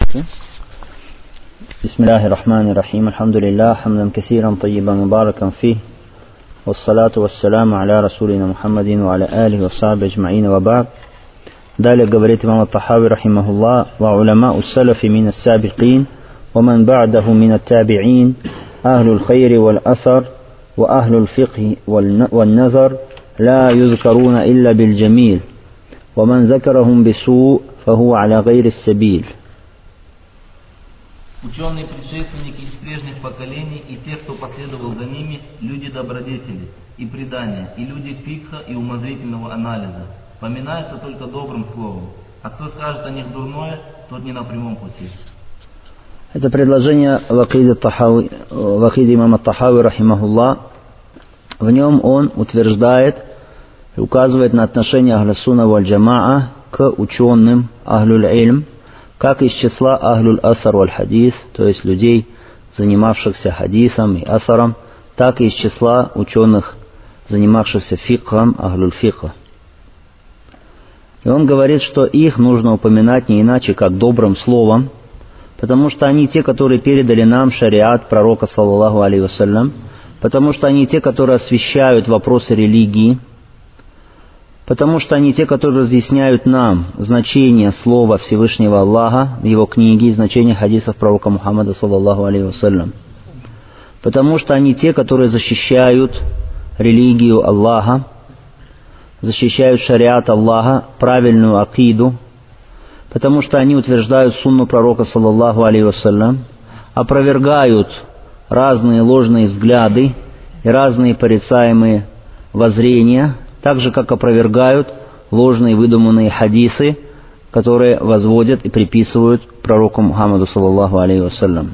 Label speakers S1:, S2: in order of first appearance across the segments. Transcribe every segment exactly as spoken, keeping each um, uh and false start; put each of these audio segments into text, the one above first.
S1: بسم الله الرحمن الرحيم الحمد لله حمدا كثيرا طيبا مباركا فيه والصلاة والسلام على رسولنا محمد وعلى آله وصحبه أجمعين وبعد. Далее говорит имам ат-Тахави рахимахуллах: وعلماء السلف من السابقين ومن بعده من التابعين أهل الخير والأثر وأهل الفقه والنظر لا يذكرون إلا بالجميل ومن ذكرهم بسوء فهو على غير السبيل.
S2: Ученые предшественники из прежних поколений и те, кто последовал за ними, люди добродетели и предания, и люди фикха и умозрительного анализа, поминаются только добрым словом, а кто скажет о них дурное, тот не на прямом пути.
S1: Это предложение в акиде имама ат-Тахави рахимахуллах. В нем он утверждает и указывает на отношение ахлю-сунна валь-джамаа к ученым ахлюль-ильм, как из числа ахлюль-асар валь-хадис, то есть людей, занимавшихся хадисом и асаром, так и из числа ученых, занимавшихся фикхом, ахлюль-фикха. И он говорит, что их нужно упоминать не иначе, как добрым словом, потому что они те, которые передали нам шариат пророка, саллаллаху алейхи вассалям, потому что они те, которые освещают вопросы религии, потому что они те, которые разъясняют нам значение слова Всевышнего Аллаха в его книге и значение хадисов пророка Мухаммада, саллаллаху алейхи вассалям, потому что они те, которые защищают религию Аллаха, защищают шариат Аллаха, правильную акиду, потому что они утверждают сунну пророка, саллаллаху алейхи вассалям, опровергают разные ложные взгляды и разные порицаемые воззрения, так же, как опровергают ложные выдуманные хадисы, которые возводят и приписывают пророку Мухаммаду, саллаллаху алейхи вассалям.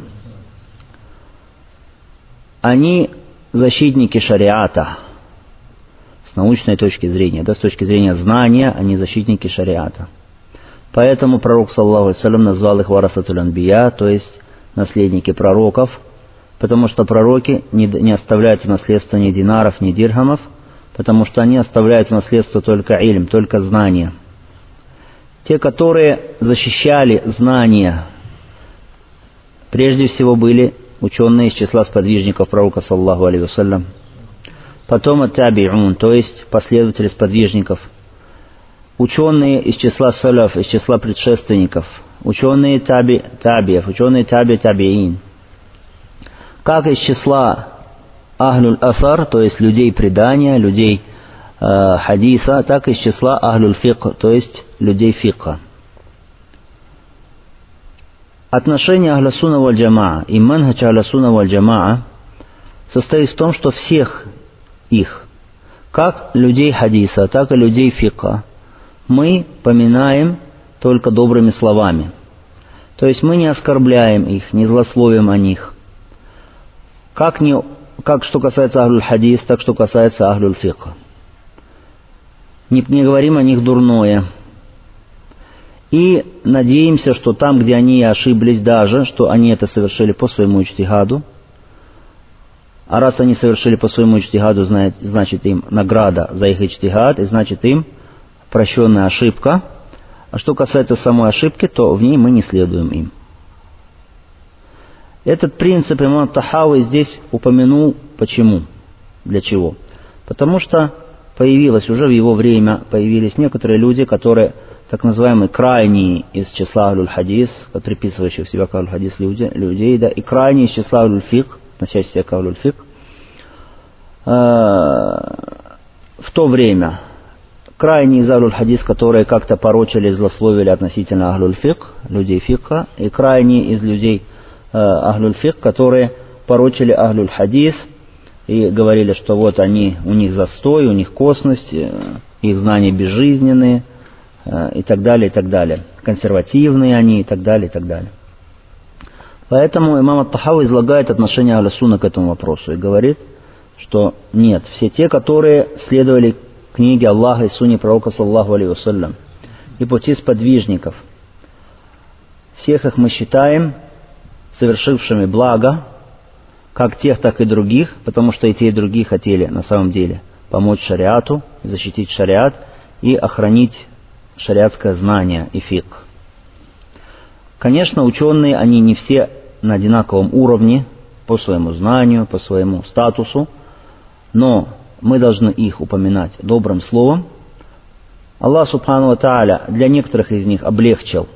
S1: Они защитники шариата с научной точки зрения, да, с точки зрения знания, они защитники шариата. Поэтому пророк, саллаллаху алейхи вассалям, назвал их варасатуль анбия, то есть наследники пророков, потому что пророки не, не оставляют в наследство ни динаров, ни дирхамов, потому что они оставляют в наследство только ильм, только знания. Те, которые защищали знания, прежде всего были ученые из числа сподвижников пророка, саллаллаху алейхи вассалям. Потом ат-таби'ун, то есть последователи сподвижников. Ученые из числа салаф, из числа предшественников. Ученые таби, табиев, ученые таби табиин. Как из числа ахлюль-асар, то есть людей предания, людей э, хадиса, так и из числа ахлюль-фикх, то есть людей фикха. Отношение ахлю-сунна валь-джамаа и манхадж ахлю-сунна валь-джамаа состоит в том, что всех их, как людей хадиса, так и людей фикха, мы поминаем только добрыми словами. То есть мы не оскорбляем их, не злословим о них. Как, не, как что касается ахлюль-хадис, так что касается ахлюль-фикха. Не, не говорим о них дурное. И надеемся, что там, где они ошиблись даже, что они это совершили по своему иджтихаду, а раз они совершили по своему иджтихаду, значит им награда за их иджтихад, и значит им прощенная ошибка. А что касается самой ошибки, то в ней мы не следуем им. Этот принцип имам ат-Тахави здесь упомянул. Почему? Для чего? Потому что появилось уже в его время, появились некоторые люди, которые так называемые крайние из числа ахлюль-хадис, приписывающих себя к ахлюль-хадис люди, людей, да, и крайние из числа ахлюль-фикх, относящиеся себя к ахлюль-фикх. В то время крайние из ахлюль-хадис, которые как-то порочили, злословили относительно ахлюль-фикх, людей фикха, и крайние из людей ахлюль-фикх, которые порочили ахлюль-хадис и говорили, что вот они, у них застой, у них косность, их знания безжизненные и так далее, и так далее. Консервативные они и так далее, и так далее. Поэтому имам ат-Тахави излагает отношение ахлю-сунна к этому вопросу и говорит, что нет, все те, которые следовали книге Аллаха и сунне пророка, саллаллаху алейхи вассалям, и пути сподвижников, всех их мы считаем совершившими благо, как тех, так и других, потому что и те, и другие хотели на самом деле помочь шариату, защитить шариат и охранить шариатское знание и фикх. Конечно, ученые, они не все на одинаковом уровне по своему знанию, по своему статусу, но мы должны их упоминать добрым словом. Аллах Субхану ва Тааля для некоторых из них облегчил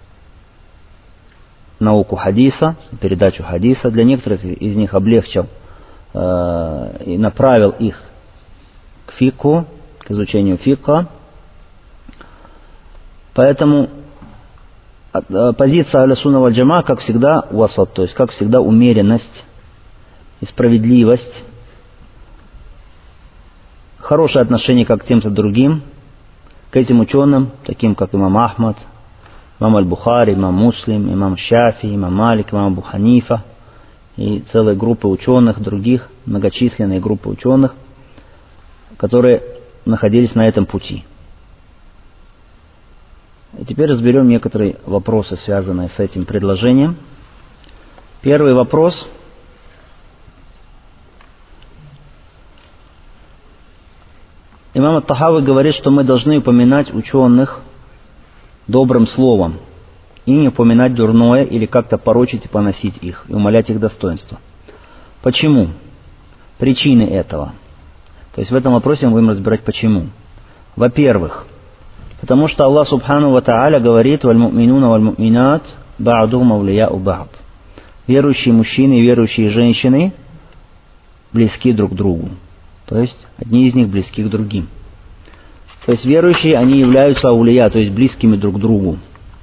S1: науку хадиса, передачу хадиса, для некоторых из них облегчил э, и направил их к фикху, к изучению фикха. Поэтому позиция Ахлю Сунна валь Джамаа, как всегда, васат, то есть, как всегда, умеренность и справедливость, хорошее отношение как к тем-то другим, к этим ученым, таким как имам Ахмад, имам Аль-Бухари, имам Муслим, имам Шафи, имам Малик, имам Абу Ханифа и целые группы ученых, других, многочисленные группы ученых, которые находились на этом пути. И теперь разберем некоторые вопросы, связанные с этим предложением. Первый вопрос. Имам ат-Тахави говорит, что мы должны упоминать ученых добрым словом и не упоминать дурное или как-то порочить и поносить их, и умалять их достоинство. Почему? Причины этого. То есть в этом вопросе мы будем разбирать почему. Во-первых, потому что Аллах Субхану ва Тааля говорит: «Валь-му'минуна валь-му'минат ба'духум авлия'у ба'д». Верующие мужчины и верующие женщины близки друг к другу. То есть одни из них близки к другим. То есть верующие, они являются аулия, то есть близкими друг к другу.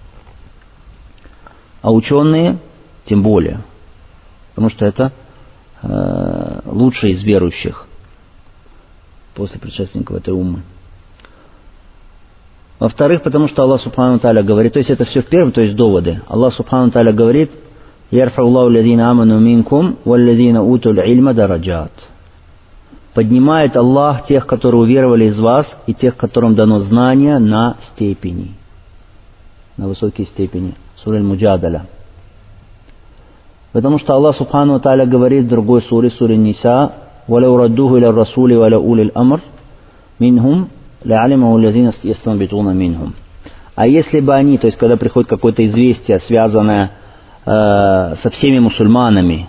S1: А ученые тем более. Потому что это э, лучшие из верующих после предшественников этой уммы. Во-вторых, потому что Аллах Субхану Тааля говорит, то есть это все в первом, то есть доводы. Аллах Субхану Тааля говорит: «Ярфауллаху лазина аману минкум, валлазина утул ильма дараджат». Поднимает Аллах тех, которые уверовали из вас, и тех, которым дано знание, на степени, на высокие степени. Сура Аль-Муджадаля. Потому что Аллах Субхану Тааля говорит в другой суре, суре Ниса: «Валяу раддуху иля расули валя улил амр минхум ла'алимаху лазина ястанбитуна минхум». А если бы они, то есть когда приходит какое-то известие, связанное э, со всеми мусульманами,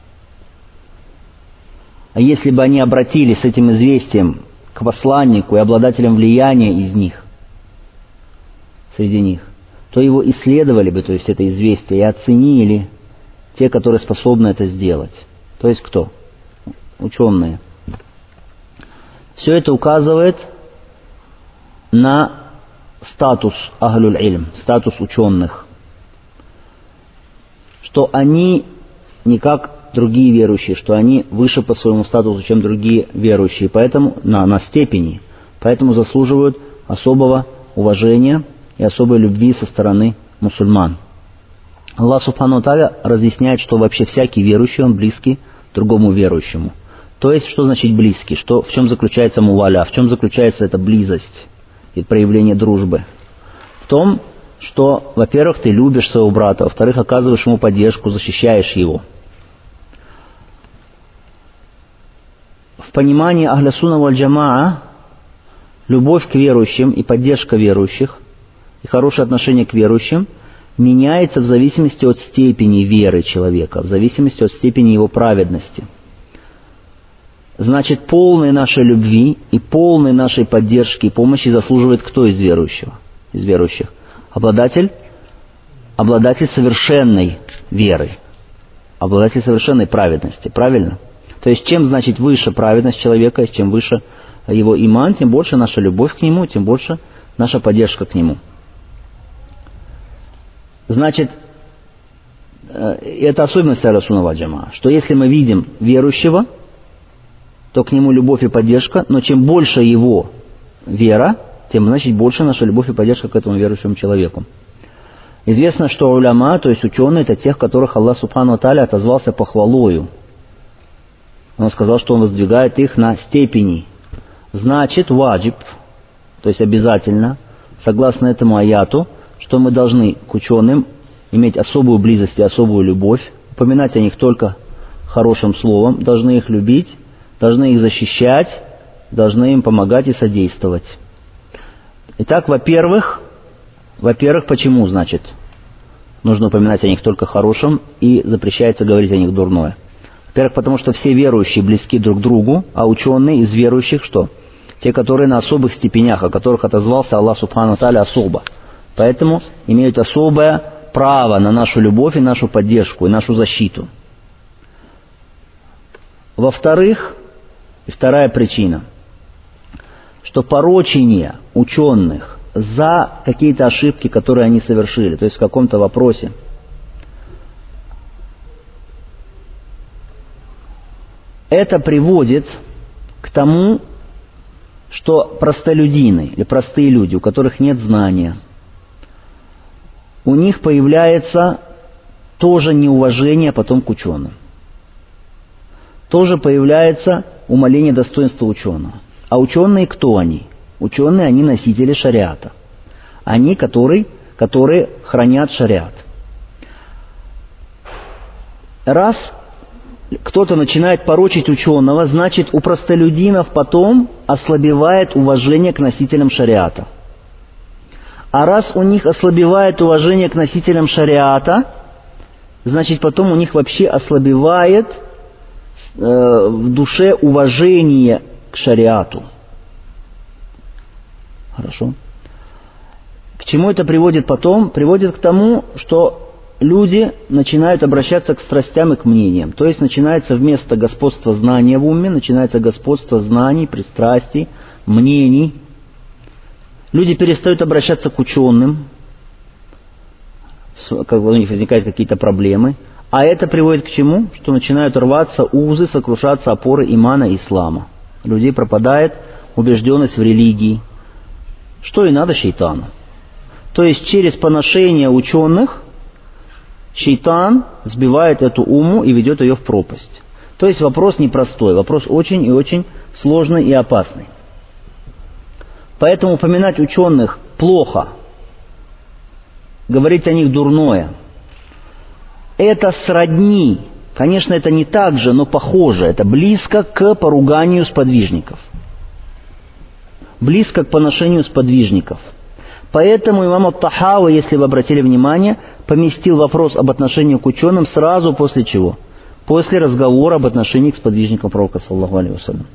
S1: а если бы они обратились с этим известием к посланнику и обладателям влияния из них, среди них, то его исследовали бы, то есть это известие, и оценили те, которые способны это сделать. То есть кто? Ученые. Все это указывает на статус ахлюль ильм, статус ученых, что они не как другие верующие, что они выше по своему статусу, чем другие верующие, поэтому на, на степени, поэтому заслуживают особого уважения и особой любви со стороны мусульман. Аллах Субхану Тааля разъясняет, что вообще всякий верующий, он близкий другому верующему. То есть, что значит близкий? Что, в чем заключается муваля? В чем заключается эта близость и проявление дружбы? В том, что, во-первых, ты любишь своего брата, во-вторых, оказываешь ему поддержку, защищаешь его. В понимании Ахля Сунна валь Джамаа любовь к верующим и поддержка верующих и хорошее отношение к верующим меняется в зависимости от степени веры человека, в зависимости от степени его праведности. Значит, полной нашей любви и полной нашей поддержки и помощи заслуживает кто из верующего? Из верующих? Обладатель, обладатель совершенной веры, обладатель совершенной праведности, правильно? То есть, чем, значит, выше праведность человека, чем выше его иман, тем больше наша любовь к нему, тем больше наша поддержка к нему. Значит, это особенность Ахлю Сунна валь Джамаа, что если мы видим верующего, то к нему любовь и поддержка, но чем больше его вера, тем, значит, больше наша любовь и поддержка к этому верующему человеку. Известно, что уляма, то есть ученые, это тех, которых Аллах Субхану Тааля отозвался похвалою. Он сказал, что он воздвигает их на степени. Значит, ваджиб, то есть обязательно, согласно этому аяту, что мы должны к ученым иметь особую близость и особую любовь, упоминать о них только хорошим словом, должны их любить, должны их защищать, должны им помогать и содействовать. Итак, во-первых, во-первых, почему, значит, нужно упоминать о них только хорошим и запрещается говорить о них дурное. Во-первых, потому что все верующие близки друг к другу, а ученые из верующих что? Те, которые на особых степенях, о которых отозвался Аллах Субхану ва Тааля особо. Поэтому имеют особое право на нашу любовь и нашу поддержку, и нашу защиту. Во-вторых, и вторая причина, что порочение ученых за какие-то ошибки, которые они совершили, то есть в каком-то вопросе, это приводит к тому, что простолюдины или простые люди, у которых нет знания, у них появляется тоже неуважение потом к ученым. Тоже появляется умаление достоинства ученого. А ученые кто они? Ученые, они носители шариата. Они, которые, которые хранят шариат. Раз кто-то начинает порочить ученого, значит, у простолюдинов потом ослабевает уважение к носителям шариата. А раз у них ослабевает уважение к носителям шариата, значит, потом у них вообще ослабевает э, в душе уважение к шариату. Хорошо. К чему это приводит потом? Приводит к тому, что люди начинают обращаться к страстям и к мнениям. То есть начинается вместо господства знания в уме, начинается господство знаний, пристрастий, мнений. Люди перестают обращаться к ученым, когда у них возникают какие-то проблемы. А это приводит к чему? Что начинают рваться узы, сокрушаться опоры имана и ислама. У людей пропадает убежденность в религии. Что и надо шейтану. То есть через поношение ученых шейтан сбивает эту умму и ведет ее в пропасть. То есть вопрос непростой, вопрос очень и очень сложный и опасный. Поэтому упоминать ученых плохо, говорить о них дурное, это сродни, конечно, это не так же, но похоже, это близко к поруганию сподвижников. Близко к поношению сподвижников. Поэтому имам ат-Тахави, если вы обратили внимание, поместил вопрос об отношении к ученым сразу после чего? После разговора об отношении к сподвижникам пророка, саллаллаху алейхи вассалям.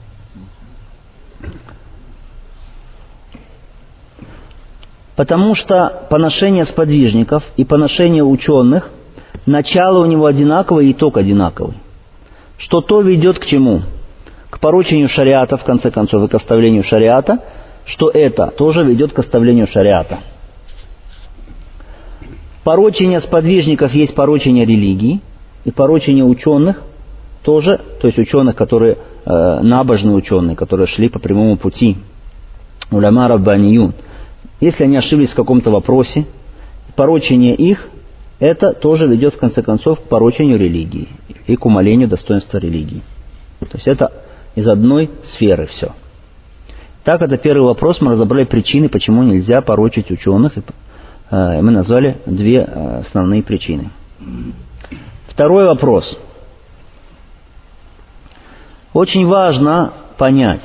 S1: Потому что поношение сподвижников и поношение ученых, начало у него одинаковое, итог одинаковый. Что то ведет к чему? К порочению шариата, в конце концов, и к оставлению шариата, что это тоже ведет к оставлению шариата. Порочение сподвижников есть порочение религии, и порочение ученых тоже, то есть ученых, которые э, набожные ученые, которые шли по прямому пути, уляма раббаниюн. Если они ошиблись в каком-то вопросе, порочение их, это тоже ведет в конце концов к порочению религии и к умалению достоинства религии. То есть это из одной сферы все. Так, это первый вопрос. Мы разобрали причины, почему нельзя порочить ученых. И э, мы назвали две э, основные причины. Второй вопрос. Очень важно понять,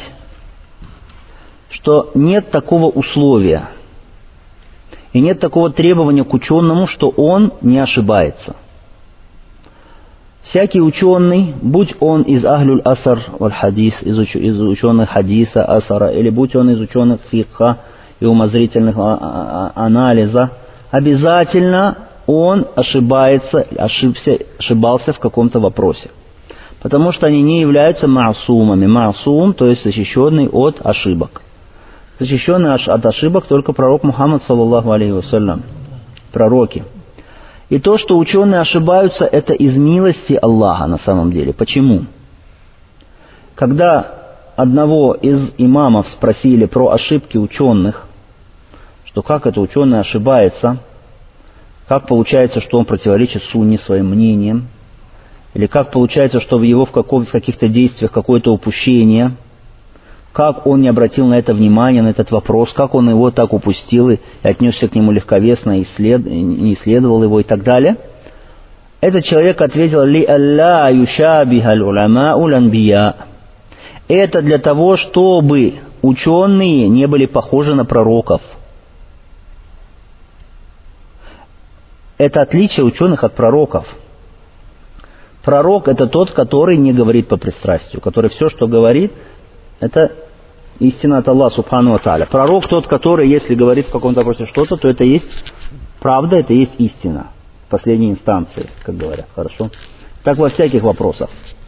S1: что нет такого условия и нет такого требования к ученому, что он не ошибается. Всякий ученый, будь он из ахлюль асар валь хадис, из, уч, из ученых хадиса, асара, или будь он из ученых фикха и умозрительных анализа, обязательно он ошибается, ошибся, ошибался в каком-то вопросе. Потому что они не являются маасумами. Маасум, то есть защищенный от ошибок. Защищенный от ошибок только пророк Мухаммад, саллаллаху алейхи вассалям. Пророки. И то, что ученые ошибаются, это из милости Аллаха на самом деле. Почему? Когда одного из имамов спросили про ошибки ученых, что как это ученый ошибается, как получается, что он противоречит сунне своим мнением, или как получается, что в его в, каком, в каких-то действиях какое-то упущение, как он не обратил на это внимания, на этот вопрос, как он его так упустил и отнесся к нему легковесно, и след, не исследовал его и так далее. Этот человек ответил: «Ли алла юшабихаль уляма улянбия». Это для того, чтобы ученые не были похожи на пророков. Это отличие ученых от пророков. Пророк — это тот, который не говорит по пристрастию, который все, что говорит, это истина от Аллаха Субхану ва Тааля. Пророк тот, который, если говорит в каком-то вопросе что-то, то это есть правда, это есть истина. В последней инстанции, как говорят. Хорошо? Так во всяких вопросах.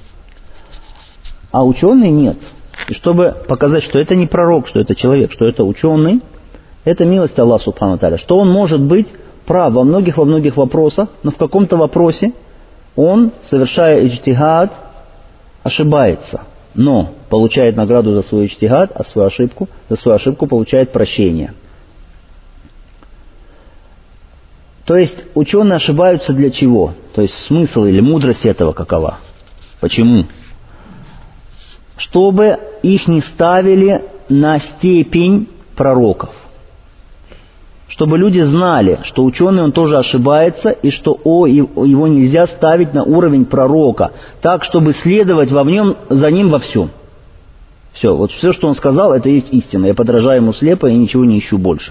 S1: А ученый нет. И чтобы показать, что это не пророк, что это человек, что это ученый, это милость Аллаха Субхану ва Тааля. Что он может быть прав во многих, во многих вопросах, но в каком-то вопросе он, совершая иджтихад, ошибается. Но получает награду за свой иджтихад, а свою ошибку, за свою ошибку получает прощение. То есть ученые ошибаются для чего? То есть смысл или мудрость этого какова? Почему? Чтобы их не ставили на степень пророков. Чтобы люди знали, что ученый он тоже ошибается, и что о, его нельзя ставить на уровень пророка, так, чтобы следовать во нем, за ним во всем. Все, вот все, что он сказал, это есть истина. Я подражаю ему слепо и ничего не ищу больше.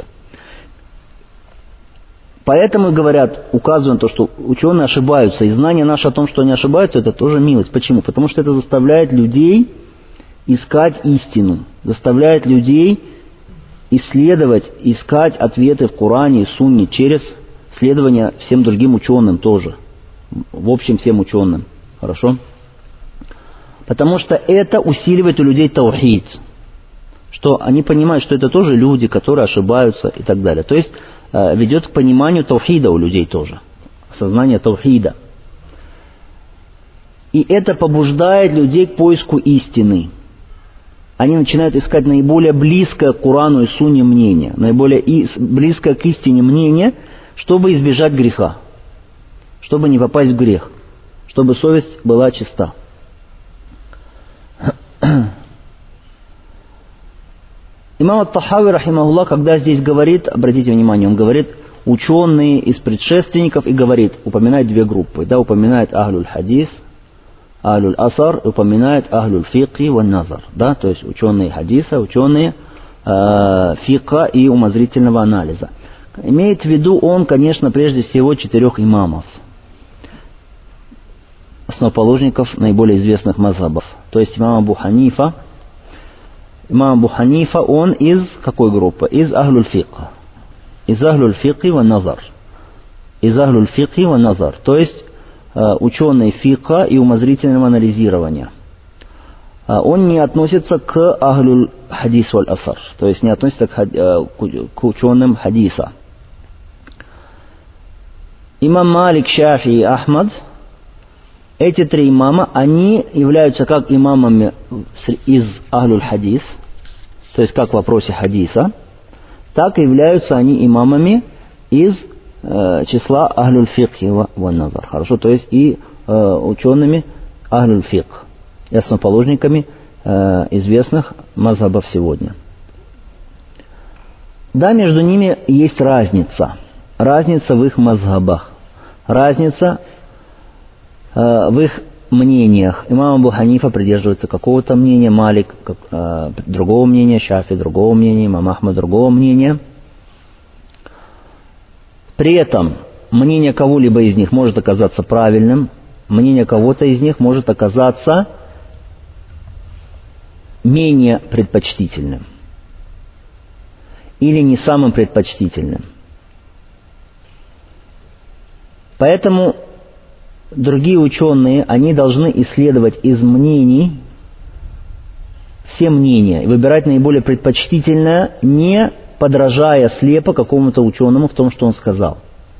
S1: Поэтому говорят, указывают то, что ученые ошибаются, и знание наше о том, что они ошибаются, это тоже милость. Почему? Потому что это заставляет людей искать истину, заставляет людей исследовать, искать ответы в Коране и Сунне через следование всем другим ученым тоже. В общем, всем ученым. Хорошо? Потому что это усиливает у людей таухид. Что они понимают, что это тоже люди, которые ошибаются и так далее. То есть ведет к пониманию таухида у людей тоже. Осознание таухида. И это побуждает людей к поиску истины. Они начинают искать наиболее близкое к Корану и Сунне мнение, наиболее близкое к истине мнение, чтобы избежать греха, чтобы не попасть в грех, чтобы совесть была чиста. Имам ат-Тахави, рахимахуллах, когда здесь говорит, обратите внимание, он говорит, ученые из предшественников, и говорит, упоминает две группы, да, упоминает ахлюль хадис, ахлюль асар, упоминает ахлюль фикhi ван назар, да, то есть ученые хадиса, ученые э, фикха и умозрительного анализа. Имеет в виду он, конечно, прежде всего четырех имамов, основоположников наиболее известных мазхабов, то есть имам Абу Ханифа. Имам Абу Ханифа, он из какой группы? Из ахлюль фикха. Из ахлюль фикхи ван назар. Из ахлюль фикхи ван назар. То есть ученый фикха и умозрительного анализирования. Он не относится к ахлюль хадис валь асар. То есть не относится к, к ученым хадиса. Имам Малик, Шафи и Ахмад, эти три имама, они являются как имамами из ахлюль хадис, то есть как в вопросе хадиса, так и являются они имамами из э, числа ахлюль фикхи ван назар. Хорошо, то есть и э, учеными ахлюль фикх, и основоположниками э, известных мазхабов сегодня. Да, между ними есть разница. Разница в их мазхабах. Разница в их мнениях. Имам Абу Ханифа придерживается какого-то мнения, Малик как, э, другого мнения, Шафи другого мнения, имам Ахмад другого мнения. При этом мнение кого-либо из них может оказаться правильным, мнение кого-то из них может оказаться менее предпочтительным или не самым предпочтительным. Поэтому другие ученые, они должны исследовать из мнений все мнения и выбирать наиболее предпочтительное, не подражая слепо какому-то ученому в том, что он сказал.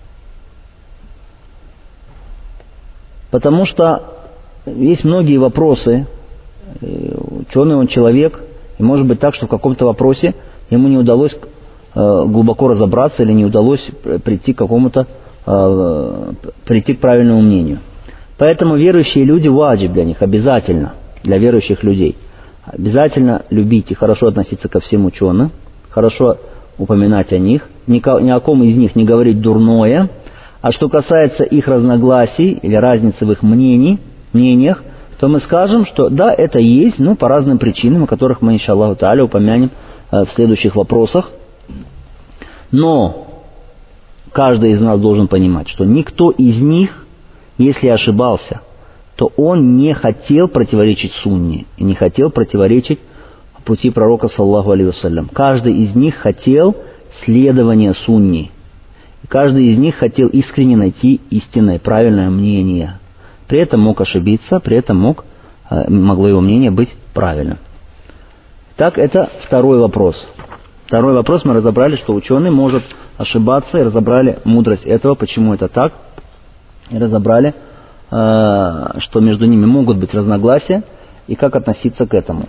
S1: Потому что есть многие вопросы, ученый он человек, и может быть так, что в каком-то вопросе ему не удалось глубоко разобраться или не удалось прийти к какому-то прийти к правильному мнению. Поэтому верующие люди ваджиб для них, обязательно, для верующих людей. Обязательно любить и хорошо относиться ко всем ученым, хорошо упоминать о них, ни о ком из них не говорить дурное. А что касается их разногласий или разницы в их мнений, мнениях, то мы скажем, что да, это есть, но по разным причинам, о которых мы, иншаллаху тааля, упомянем в следующих вопросах. Но каждый из нас должен понимать, что никто из них, если ошибался, то он не хотел противоречить сунне и не хотел противоречить пути пророка, саллаллаху алейхи вассалям. Каждый из них хотел следования сунне. Каждый из них хотел искренне найти истинное, правильное мнение. При этом мог ошибиться, при этом мог, могло его мнение быть правильным. Так, это второй вопрос. Второй вопрос мы разобрали, что ученый может ошибаться, и разобрали мудрость этого, почему это так. И разобрали, что между ними могут быть разногласия, и как относиться к этому.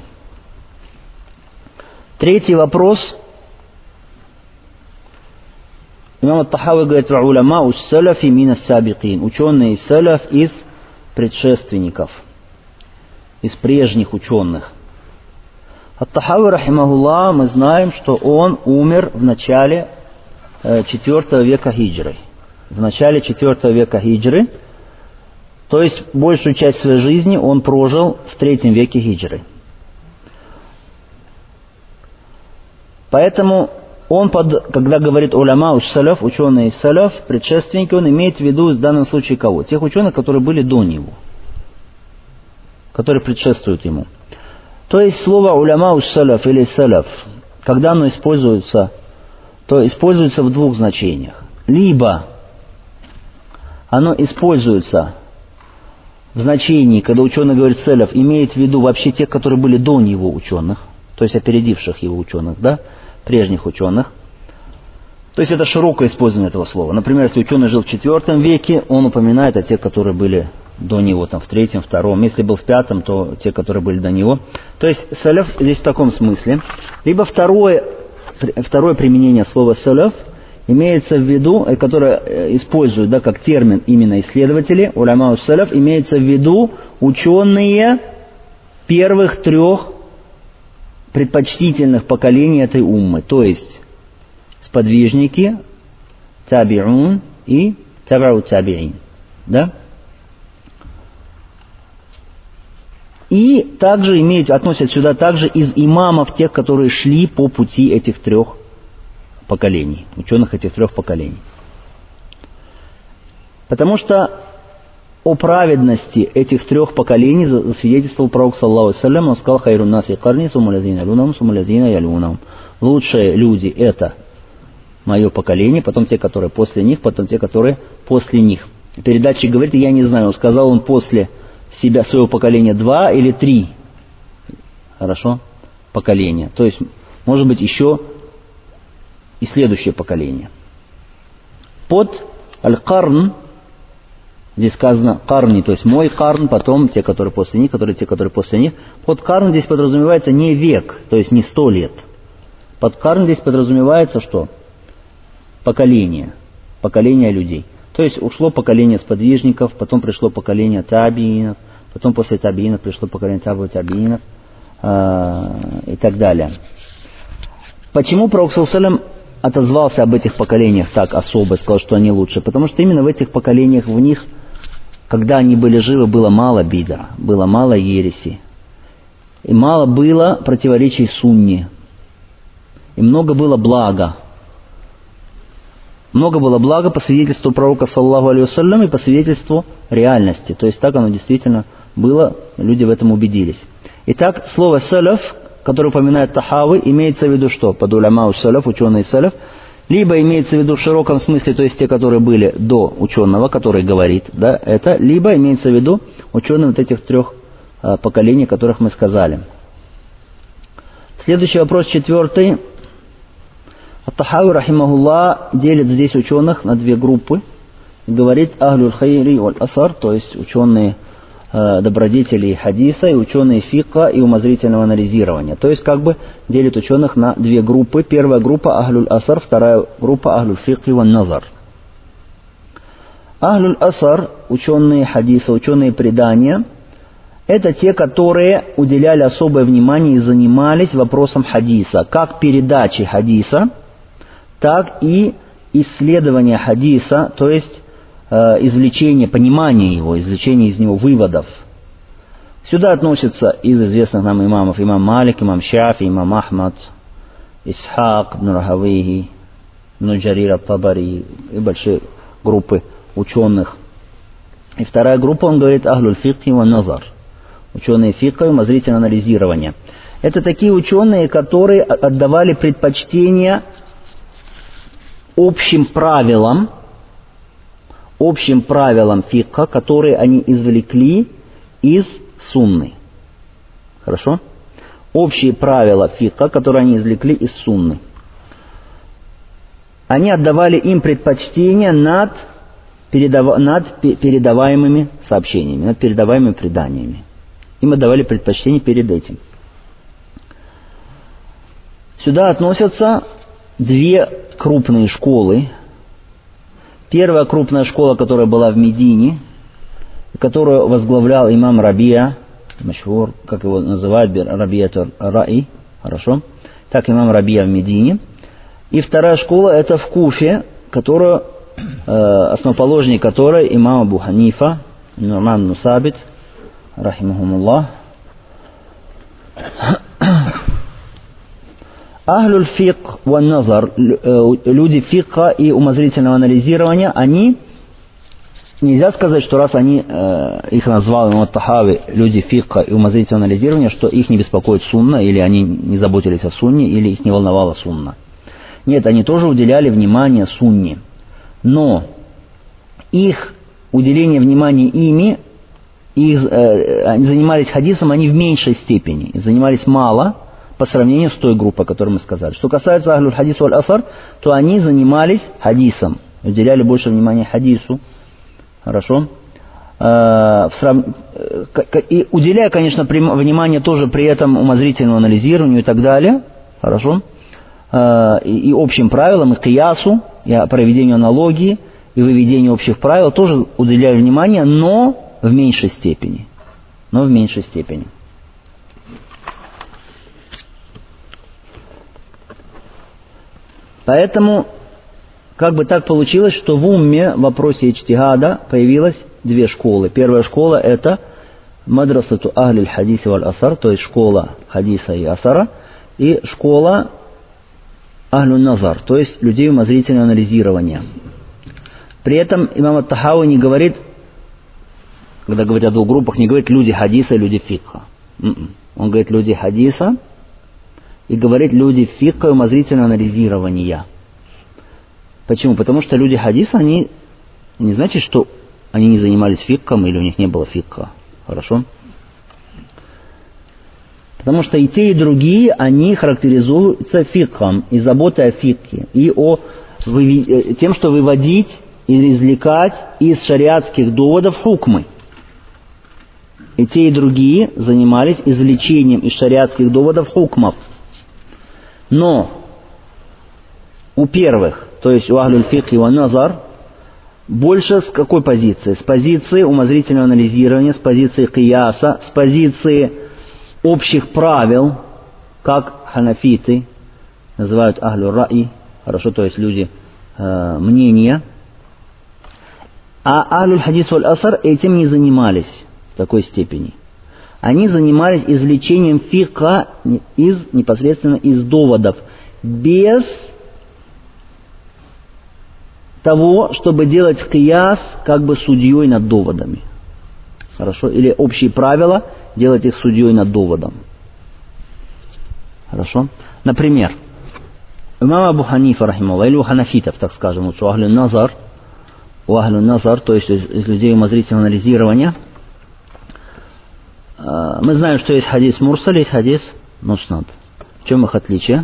S1: Третий вопрос. Имам ат-Тахави говорит: «Уляма ус-салафи мин ас-сабикин». Ученые из салаф из предшественников, из прежних ученых. Ат-Тахави, рахимахуллах, мы знаем, что он умер в начале четвёртого века хиджры. В начале четвёртого века хиджры, то есть большую часть своей жизни он прожил в третьем веке хиджры. Поэтому он, под, когда говорит уляма уш-салаф, ученые из салаф, предшественники, он имеет в виду в данном случае кого? Тех ученых, которые были до него, которые предшествуют ему. То есть слово уляма уш-салаф или салаф, когда оно используется, то используется в двух значениях. Либо оно используется в значении, когда ученый говорит салаф, имеет в виду вообще тех, которые были до него ученых, то есть опередивших его ученых, да, прежних ученых. То есть это широкое использование этого слова. Например, если ученый жил в четвертом веке, он упоминает о тех, которые были до него, там, в третьем, втором. Если был в пятом, то те, которые были до него. То есть салаф здесь в таком смысле. Либо второе, второе применение слова салаф имеется в виду, которое используют, да, как термин именно исследователи, уляма ус-салаф, имеется в виду ученые первых трех предпочтительных поколений этой уммы, то есть сподвижники, табиун и табау табиин. Да? И также имеют, относят сюда также из имамов тех, которые шли по пути этих трех поколений, ученых этих трех поколений. Потому что о праведности этих трех поколений засвидетельствовал пророк, саллаллаху алейхи ва саллям. Он сказал: «Хайрун наси карни, сумма лазина ялунахум, сумма лазина ялунахум». Лучшие люди — это мое поколение, потом те, которые после них, потом те, которые после них. Передатчик говорит: я не знаю, сказал он после себя, своего поколения два или три, хорошо, поколения. То есть, может быть, еще и следующее поколение. Под аль-карн, здесь сказано карни, то есть мой карн, потом те, которые после них, которые те, которые после них. Под карн здесь подразумевается не век, то есть не сто лет. Под карн здесь подразумевается что? Поколение, поколение людей. То есть ушло поколение сподвижников, потом пришло поколение табиинов, потом после табиинов пришло поколение табу табиинов э, и так далее. Почему пророк саллаллаху алейхи ва саллям отозвался об этих поколениях так особо, сказал, что они лучше? Потому что именно в этих поколениях, в них, когда они были живы, было мало бида, было мало ереси, и мало было противоречий сунне, и много было блага. Много было блага по свидетельству пророка, саллаллаху алейхи ва саллям, и по свидетельству реальности. То есть так оно действительно было, люди в этом убедились. Итак, слово «салаф», которое упоминает Тахави, имеется в виду что? Под уляма ус-салаф, ученые салаф. Либо имеется в виду в широком смысле, то есть те, которые были до ученого, который говорит, да, это, либо имеется в виду ученые вот этих трех а, поколений, которых мы сказали. Следующий вопрос, четвертый. Ат-Тахави, рахимахуллах, делит здесь ученых на две группы. Говорит ахлюль хайри валь асар, то есть ученые э, добродетели хадиса и ученые фикха и умозрительного анализирования. То есть как бы делит ученых на две группы. Первая группа ахлюль асар, вторая группа ахлюль фикхи валь назар. Ахлюль асар, ученые хадиса, ученые предания, это те, которые уделяли особое внимание и занимались вопросом хадиса, как передачи хадиса, так и исследование хадиса, то есть э, извлечение, понимание его, извлечение из него выводов. Сюда относятся из известных нам имамов имам Малик, имам Шафи, имам Ахмад, Исхак, ибн Рахавейхи Ибн Джарир ат-Табари и большие группы ученых. И вторая группа, он говорит, ахлюль фикхи ва назар. Ученые фикха и умозрительного анализирования. Это такие ученые, которые отдавали предпочтение общим правилам, общим правилам фикха, которые они извлекли из сунны. Хорошо? Общие правила фикха, которые они извлекли из сунны. Они отдавали им предпочтение над, передав... над передаваемыми сообщениями, над передаваемыми преданиями. Им отдавали предпочтение перед этим. Сюда относятся две крупные школы. Первая крупная школа, которая была в Медине, которую возглавлял имам Рабия, Машхур, как его называют, Рабия Раи, хорошо? Так имам Рабия в Медине. И вторая школа это в Куфе, которую, э, основоположник которой имам Абу Ханифа, Нуман Нусабит, рахимахумуллах. Ахлюль фикх ва назар, люди фикха и умозрительного анализирования, они, нельзя сказать, что раз они, э, их назвал имам ат-Тахави, люди фикха и умозрительного анализирования, что их не беспокоит сунна, или они не заботились о сунне, или их не волновала сунна. Нет, они тоже уделяли внимание сунне. Но их уделение внимания ими, их, э, они занимались хадисом, они в меньшей степени, занимались мало по сравнению с той группой, о которой мы сказали. Что касается ахлюль хадис валь асар, то они занимались хадисом, уделяли больше внимания хадису. Хорошо? Э, в срав... И уделяя, конечно, внимание тоже при этом умозрительному анализированию и так далее. Хорошо? И общим правилам, и киясу, и проведению аналогии, и выведению общих правил тоже уделяю внимание, но в меньшей степени. Но в меньшей степени. Поэтому, как бы так получилось, что в умме в вопросе иджтигада появилось две школы. Первая школа это мадрасату ахлиль хадиси валь асар, то есть школа хадиса и асара, и школа ахлюн назар, то есть людей умозрительного анализирования. При этом имам ат-Тахави не говорит, когда говорит о двух группах, не говорит люди хадиса и люди фикха. Он говорит люди хадиса и говорит люди фикха и умозрительного анализирования. Почему? Потому что люди хадиса, они не значит, что они не занимались фикхом или у них не было фикха. Хорошо? Потому что и те, и другие, они характеризуются фикхом и заботой о фикхе. И о тем, что выводить или извлекать из шариатских доводов хукмы. И те, и другие занимались извлечением из шариатских доводов хукмов. Но у первых, то есть у ахлюль фикхи ва назар, больше с какой позиции? С позиции умозрительного анализирования, с позиции кияса, с позиции общих правил, как ханафиты называют ахлю раи, хорошо, то есть люди э, мнения. А ахлюль хадис валь асар этим не занимались в такой степени. Они занимались извлечением фикха из, непосредственно из доводов, без того, чтобы делать кияс как бы судьей над доводами. Хорошо? Или общие правила делать их судьей над доводом. Хорошо? Например, имам Абу Ханифа, рахималлах, или у ханафитов, так скажем, у ахлю назар, у ахлю назар, то есть из, из людей умозрительного анализирования, мы знаем, что есть хадис мурсаль, есть хадис муснад. В чем их отличие?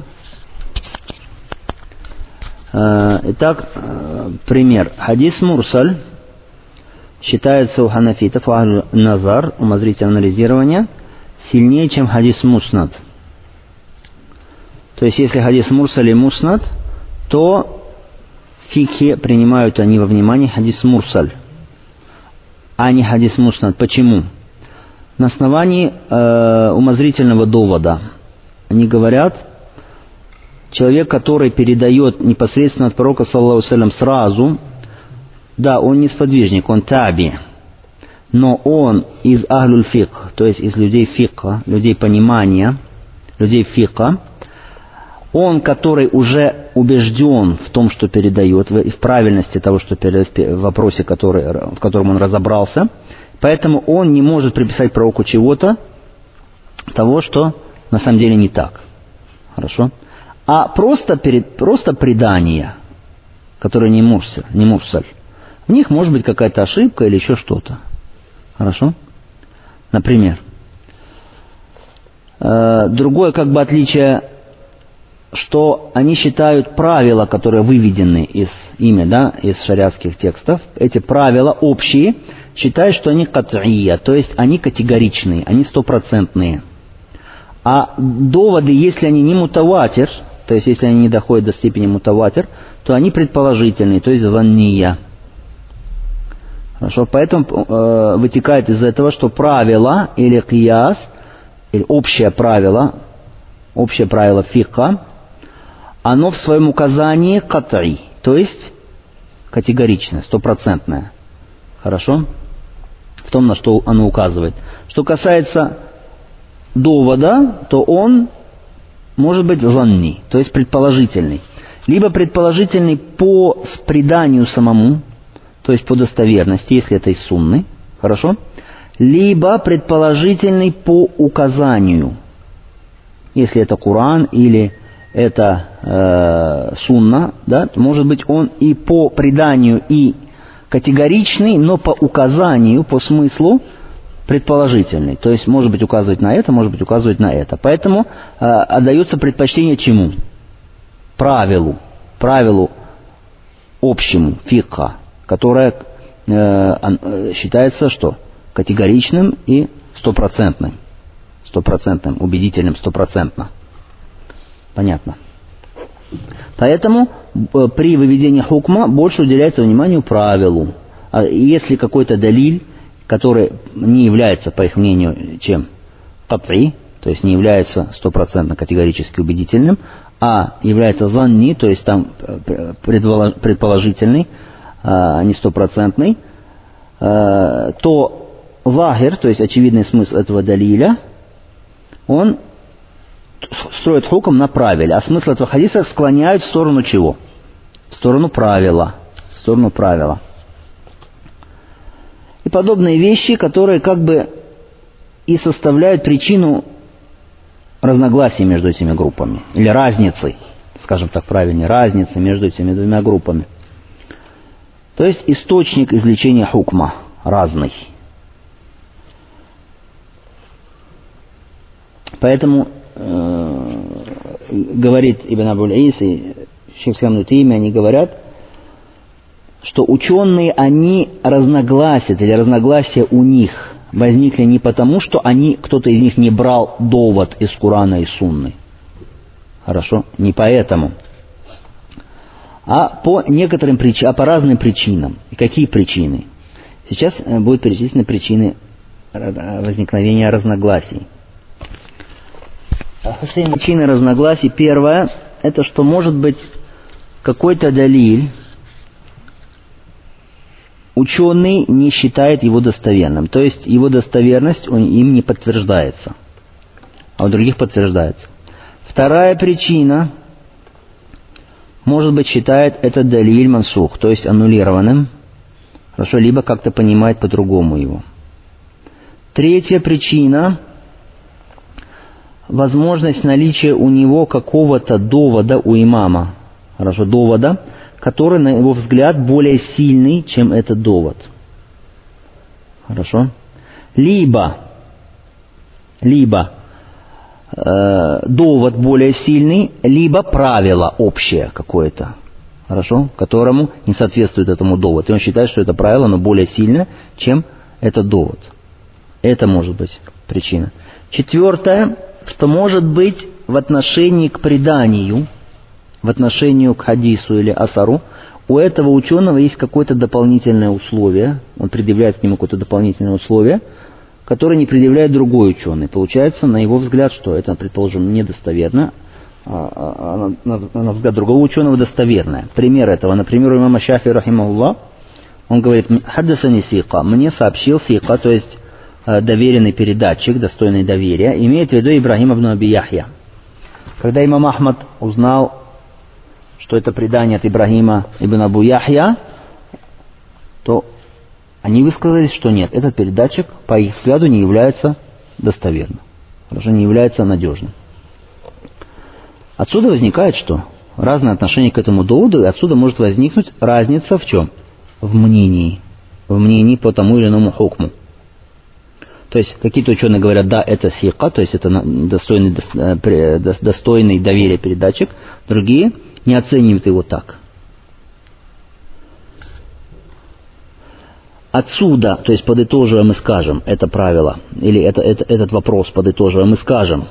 S1: Итак, пример. Хадис мурсаль считается у ханафитов, у ахлю назар, умозрительного анализирования, сильнее, чем хадис муснад. То есть, если хадис мурсаль и муснад, то в фикхе принимают они во внимание хадис мурсаль, а не хадис муснад. Почему? На основании э, умозрительного довода. Они говорят, человек, который передает непосредственно от пророка, саллаллаху алейхи ва саллям, сразу, да, он не сподвижник, он таби, но он из ахлюль фикх, то есть из людей фикха, людей понимания, людей фикха, он, который уже убежден в том, что передает, в правильности того, что передает, в вопросе, который, в котором он разобрался, поэтому он не может приписать пророку чего-то, того, что на самом деле не так. Хорошо? А просто, перед, просто предание, которое не мурсаль, не мурсаль, в них может быть какая-то ошибка или еще что-то. Хорошо? Например, э, другое как бы отличие, что они считают правила, которые выведены из ими, да, из шариатских текстов, эти правила общие, считают, что они кат'ия, то есть они категоричные, они стопроцентные. А доводы, если они не мутаватир, то есть если они не доходят до степени мутаватир, то они предположительные, то есть занния. Хорошо, поэтому э, вытекает из этого, что правило или кияс, или общее правило, общее правило фикха, оно в своем указании кат'и, то есть категоричное, стопроцентное. Хорошо? В том, на что оно указывает. Что касается довода, то он может быть занни, то есть предположительный. Либо предположительный по преданию самому, то есть по достоверности, если это из сунны, хорошо? Либо предположительный по указанию, если это Коран или это э, сунна, да, то может быть он и по преданию, и категоричный, но по указанию, по смыслу предположительный. То есть может быть указывать на это, может быть указывать на это. Поэтому э, отдается предпочтение чему? Правилу. Правилу общему, фикха, которое э, считается что? Категоричным и стопроцентным. Стопроцентным, убедительным, стопроцентно. Понятно. Поэтому э, при выведении хукма больше уделяется вниманию правилу. А если какой-то далиль, который не является, по их мнению, чем кат'и, то есть не является стопроцентно категорически убедительным, а является занни, то есть там предположительный, а не стопроцентный, то захир, то есть очевидный смысл этого далиля, он строит хукм на правиле. А смысл этого хадиса склоняют в сторону чего? В сторону правила. В сторону правила. И подобные вещи, которые как бы и составляют причину разногласий между этими группами. Или разницы, скажем так правильнее, разницы между этими двумя группами. То есть источник извлечения хукма разный. Поэтому э, говорит Ибн Абуль-Ис и Шейх Ислам Ибн Таймия, они говорят, что ученые, они разногласят, или разногласия у них возникли не потому, что они, кто-то из них не брал довод из Корана и Сунны. Хорошо? Не поэтому. А по некоторым причинам, а по разным причинам. И какие причины? Сейчас будут перечислены причины возникновения разногласий. Причины разногласий. Первое, это что может быть какой-то далиль, ученый не считает его достоверным. То есть его достоверность он, им не подтверждается, а у других подтверждается. Вторая причина, может быть, считает этот далиль мансух, то есть аннулированным, хорошо, либо как-то понимает по-другому его. Третья причина, возможность наличия у него какого-то довода у имама, хорошо, довода, который, на его взгляд, более сильный, чем этот довод. Хорошо? Либо, либо э, довод более сильный, либо правило общее какое-то, хорошо, которому не соответствует этому довод. И он считает, что это правило, но более сильное, чем этот довод. Это может быть причина. Четвертое, что может быть в отношении к преданию, в отношении к хадису или асару, у этого ученого есть какое-то дополнительное условие, он предъявляет к нему какое-то дополнительное условие, которое не предъявляет другой ученый. Получается, на его взгляд, что это, предположим, недостоверно, а, а, а на взгляд другого ученого достоверное. Пример этого, например, у имама Шафии, рахимахуллах, он говорит, «Хаддасани сика», мне сообщил сика, то есть доверенный передатчик, достойный доверия, имеет в виду Ибрахим ибн Аби Яхья. Когда имам Ахмад узнал, что это предание от Ибрагима ибн Абу Яхья, то они высказались, что нет, этот передатчик, по их взгляду, не является достоверным, хорошо, не является надежным. Отсюда возникает что? Разное отношение к этому доводу, и отсюда может возникнуть разница в чем? В мнении. В мнении по тому или иному хукму. То есть какие-то ученые говорят, да, это сика, то есть это достойный, достойный доверия передатчик, другие не оценивают его так. Отсюда, то есть подытоживая, мы скажем это правило, или это, это, этот вопрос подытоживая, мы скажем,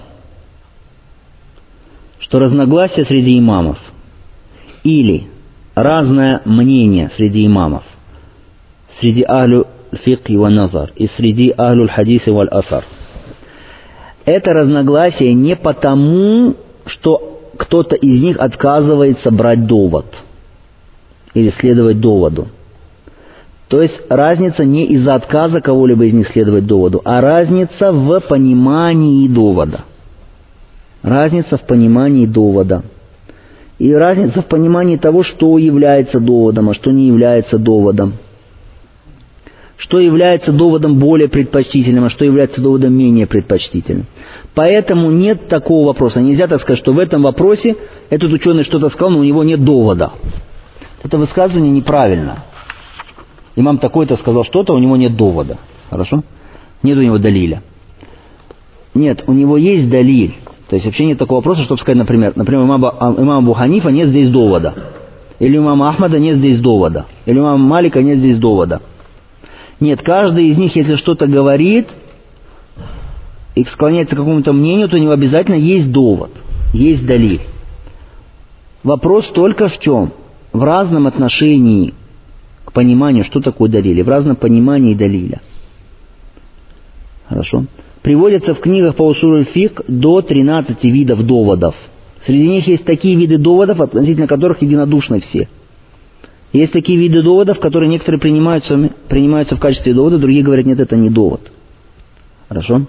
S1: что разногласия среди имамов или разное мнение среди имамов, среди ахлю фикх ва назар и среди ахлю хадис валь асар, это разногласие не потому, что кто-то из них отказывается брать довод или следовать доводу. То есть разница не из-за отказа кого-либо из них следовать доводу, а разница в понимании довода. Разница в понимании довода. И разница в понимании того, что является доводом, а что не является доводом. Что является доводом более предпочтительным, а что является доводом менее предпочтительным. Поэтому нет такого вопроса. Нельзя так сказать, что в этом вопросе этот ученый что-то сказал, но у него нет довода. Это высказывание неправильно. Имам такой-то сказал что-то, у него нет довода. Хорошо? Нет у него далиля. Нет, у него есть далиль. То есть вообще нет такого вопроса, чтобы сказать, например, например, у имама Абу Ханифа нет здесь довода. Или у имама Ахмада нет здесь довода. Или у имама Малика нет здесь довода. Нет, каждый из них, если что-то говорит и склоняется к какому-то мнению, то у него обязательно есть довод, есть далиль. Вопрос только в чем? В разном отношении к пониманию, что такое далиль, в разном понимании далиля. Хорошо? Приводятся в книгах по усуль фикх до тринадцати видов доводов. Среди них есть такие виды доводов, относительно которых единодушны все. Есть такие виды доводов, которые некоторые принимаются, принимаются в качестве довода, другие говорят, нет, это не довод. Хорошо?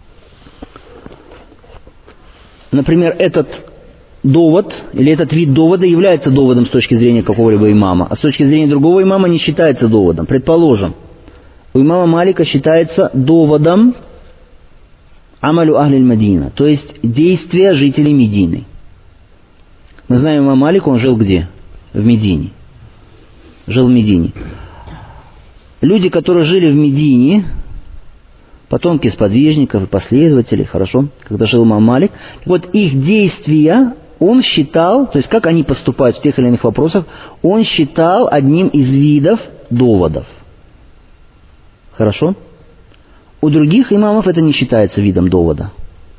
S1: Например, этот довод или этот вид довода является доводом с точки зрения какого-либо имама, а с точки зрения другого имама не считается доводом. Предположим, у имама Малика считается доводом амалю ахлиль Мадина, то есть действия жителей Медины. Мы знаем имама Малика, он жил где? В Медине. Жил в Медине. Люди, которые жили в Медине, потомки сподвижников и последователей, хорошо, когда жил имам Малик, вот их действия он считал, то есть как они поступают в тех или иных вопросах, он считал одним из видов доводов. Хорошо? У других имамов это не считается видом довода.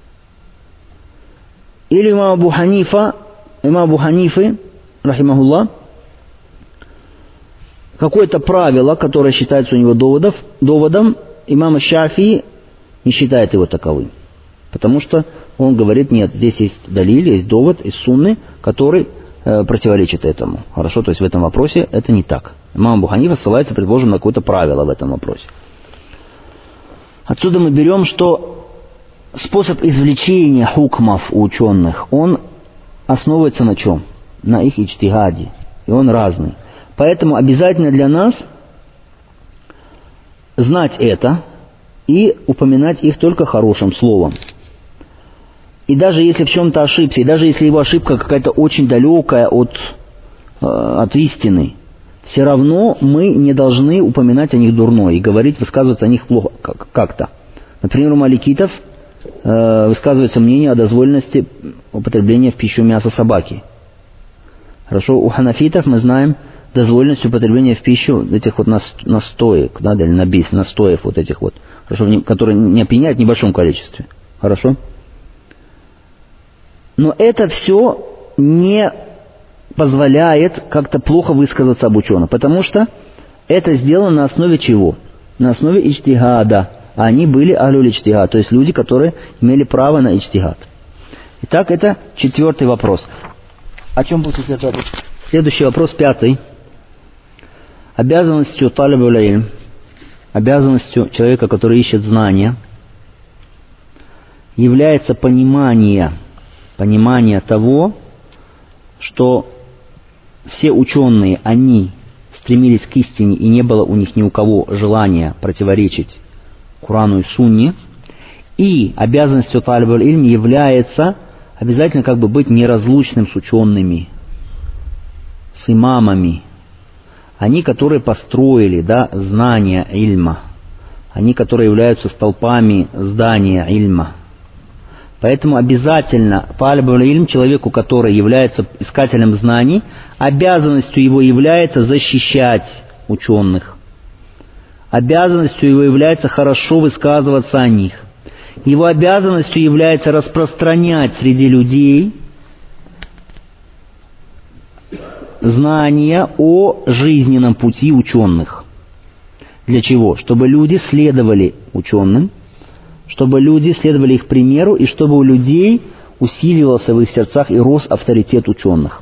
S1: Или имам Абу Ханифа, имам Абу Ханифы, рахимахуллах, какое-то правило, которое считается у него доводов, доводом, имам Шафии не считает его таковым. Потому что он говорит, нет, здесь есть далиль, есть довод из сунны, который э, противоречит этому. Хорошо, то есть в этом вопросе это не так. Имам Абу Ханифа ссылается, предположим, на какое-то правило в этом вопросе. Отсюда мы берем, что способ извлечения хукмов у ученых, он основывается на чем? На их иджтигаде. И он разный. Поэтому обязательно для нас знать это и упоминать их только хорошим словом. И даже если в чем-то ошибся, и даже если его ошибка какая-то очень далекая от, э, от истины, все равно мы не должны упоминать о них дурное и говорить, высказываться о них плохо как-то. Например, у маликитов э, высказывается мнение о дозволенности употребления в пищу мяса собаки. Хорошо, у ханафитов мы знаем дозволенность употребления в пищу этих вот настоек, да, или набис, настоев вот этих вот, хорошо, которые не опьяняют в небольшом количестве. Хорошо? Но это все не позволяет как-то плохо высказаться об ученых, потому что это сделано на основе чего? На основе иджтигада. А они были ахлюль иджтигад, то есть люди, которые имели право на иджтигад. Итак, это четвертый вопрос. О чем будет следующий? Следующий вопрос, пятый. Обязанностью талиб аль-илм, обязанностью человека, который ищет знания, является понимание понимание того, что все ученые, они стремились к истине, и не было у них ни у кого желания противоречить Корану и Сунне, и обязанностью талиб аль-илм является обязательно как бы быть неразлучным с учеными, с имамами. Они, которые построили, да, знания ильма, они, которые являются столпами здания ильма. Поэтому обязательно талиб аль-илм, человеку, который является искателем знаний, обязанностью его является защищать ученых. Обязанностью его является хорошо высказываться о них. Его обязанностью является распространять среди людей знания о жизненном пути ученых. Для чего? Чтобы люди следовали ученым, чтобы люди следовали их примеру, и чтобы у людей усиливался в их сердцах и рос авторитет ученых.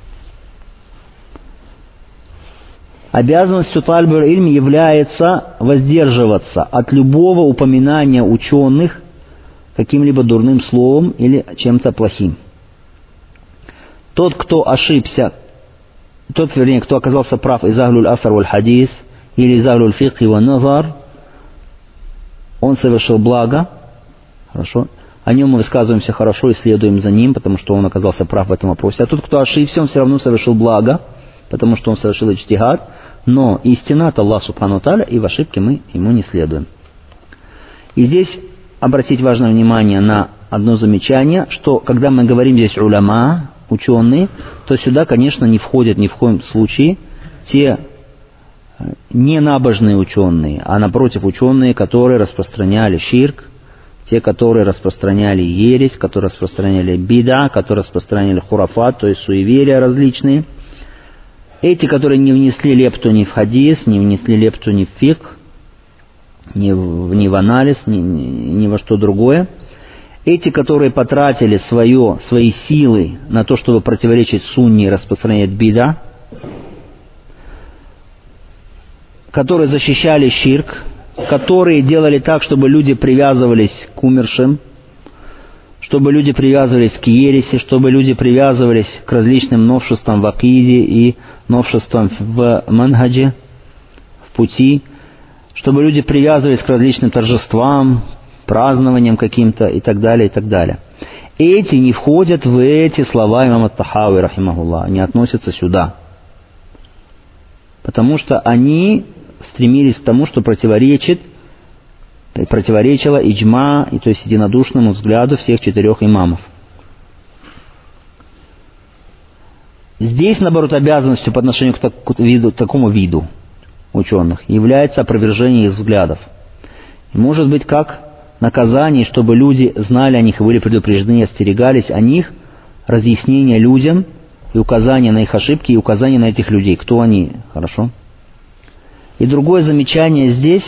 S1: Обязанностью талиб аль-илм является воздерживаться от любого упоминания ученых каким-либо дурным словом или чем-то плохим. Тот, кто ошибся, тот, вернее, кто оказался прав из ахлюль асар валь хадис или из ахлюль фикх ва назар, он совершил благо, хорошо, о нем мы высказываемся хорошо и следуем за ним, потому что он оказался прав в этом вопросе. А тот, кто ошибся, он все равно совершил благо, потому что он совершил иджтихад, но истина от Аллаха субхану ва тааля, и в ошибке мы ему не следуем. И здесь обратить важное внимание на одно замечание, что когда мы говорим здесь уляма, ученые, то сюда, конечно, не входят ни в коем случае те ненабожные ученые, а напротив ученые, которые распространяли ширк, те, которые распространяли ересь, которые распространяли бида, которые распространяли хурафат, то есть суеверия различные. Эти, которые не внесли лепту ни в хадис, не внесли лепту ни в фикх, ни в, ни в анализ, ни, ни, ни во что другое. Эти, которые потратили свое, свои силы на то, чтобы противоречить сунне и распространять бида, которые защищали ширк, которые делали так, чтобы люди привязывались к умершим, чтобы люди привязывались к ереси, чтобы люди привязывались к различным новшествам в акиде и новшествам в манхадже, в пути, чтобы люди привязывались к различным торжествам, празднованиям каким-то и так далее, и так далее. Эти не входят в эти слова имама Тахави, рахимахуллах, не относятся сюда. Потому что они стремились к тому, что противоречит противоречило иджма, и то есть единодушному взгляду всех четырех имамов. Здесь, наоборот, обязанностью по отношению к, так, к виду, такому виду ученых является опровержение их взглядов. И может быть, как наказание, чтобы люди знали о них и были предупреждены и остерегались о них, разъяснение людям и указание на их ошибки, и указание на этих людей, кто они, хорошо? И другое замечание здесь.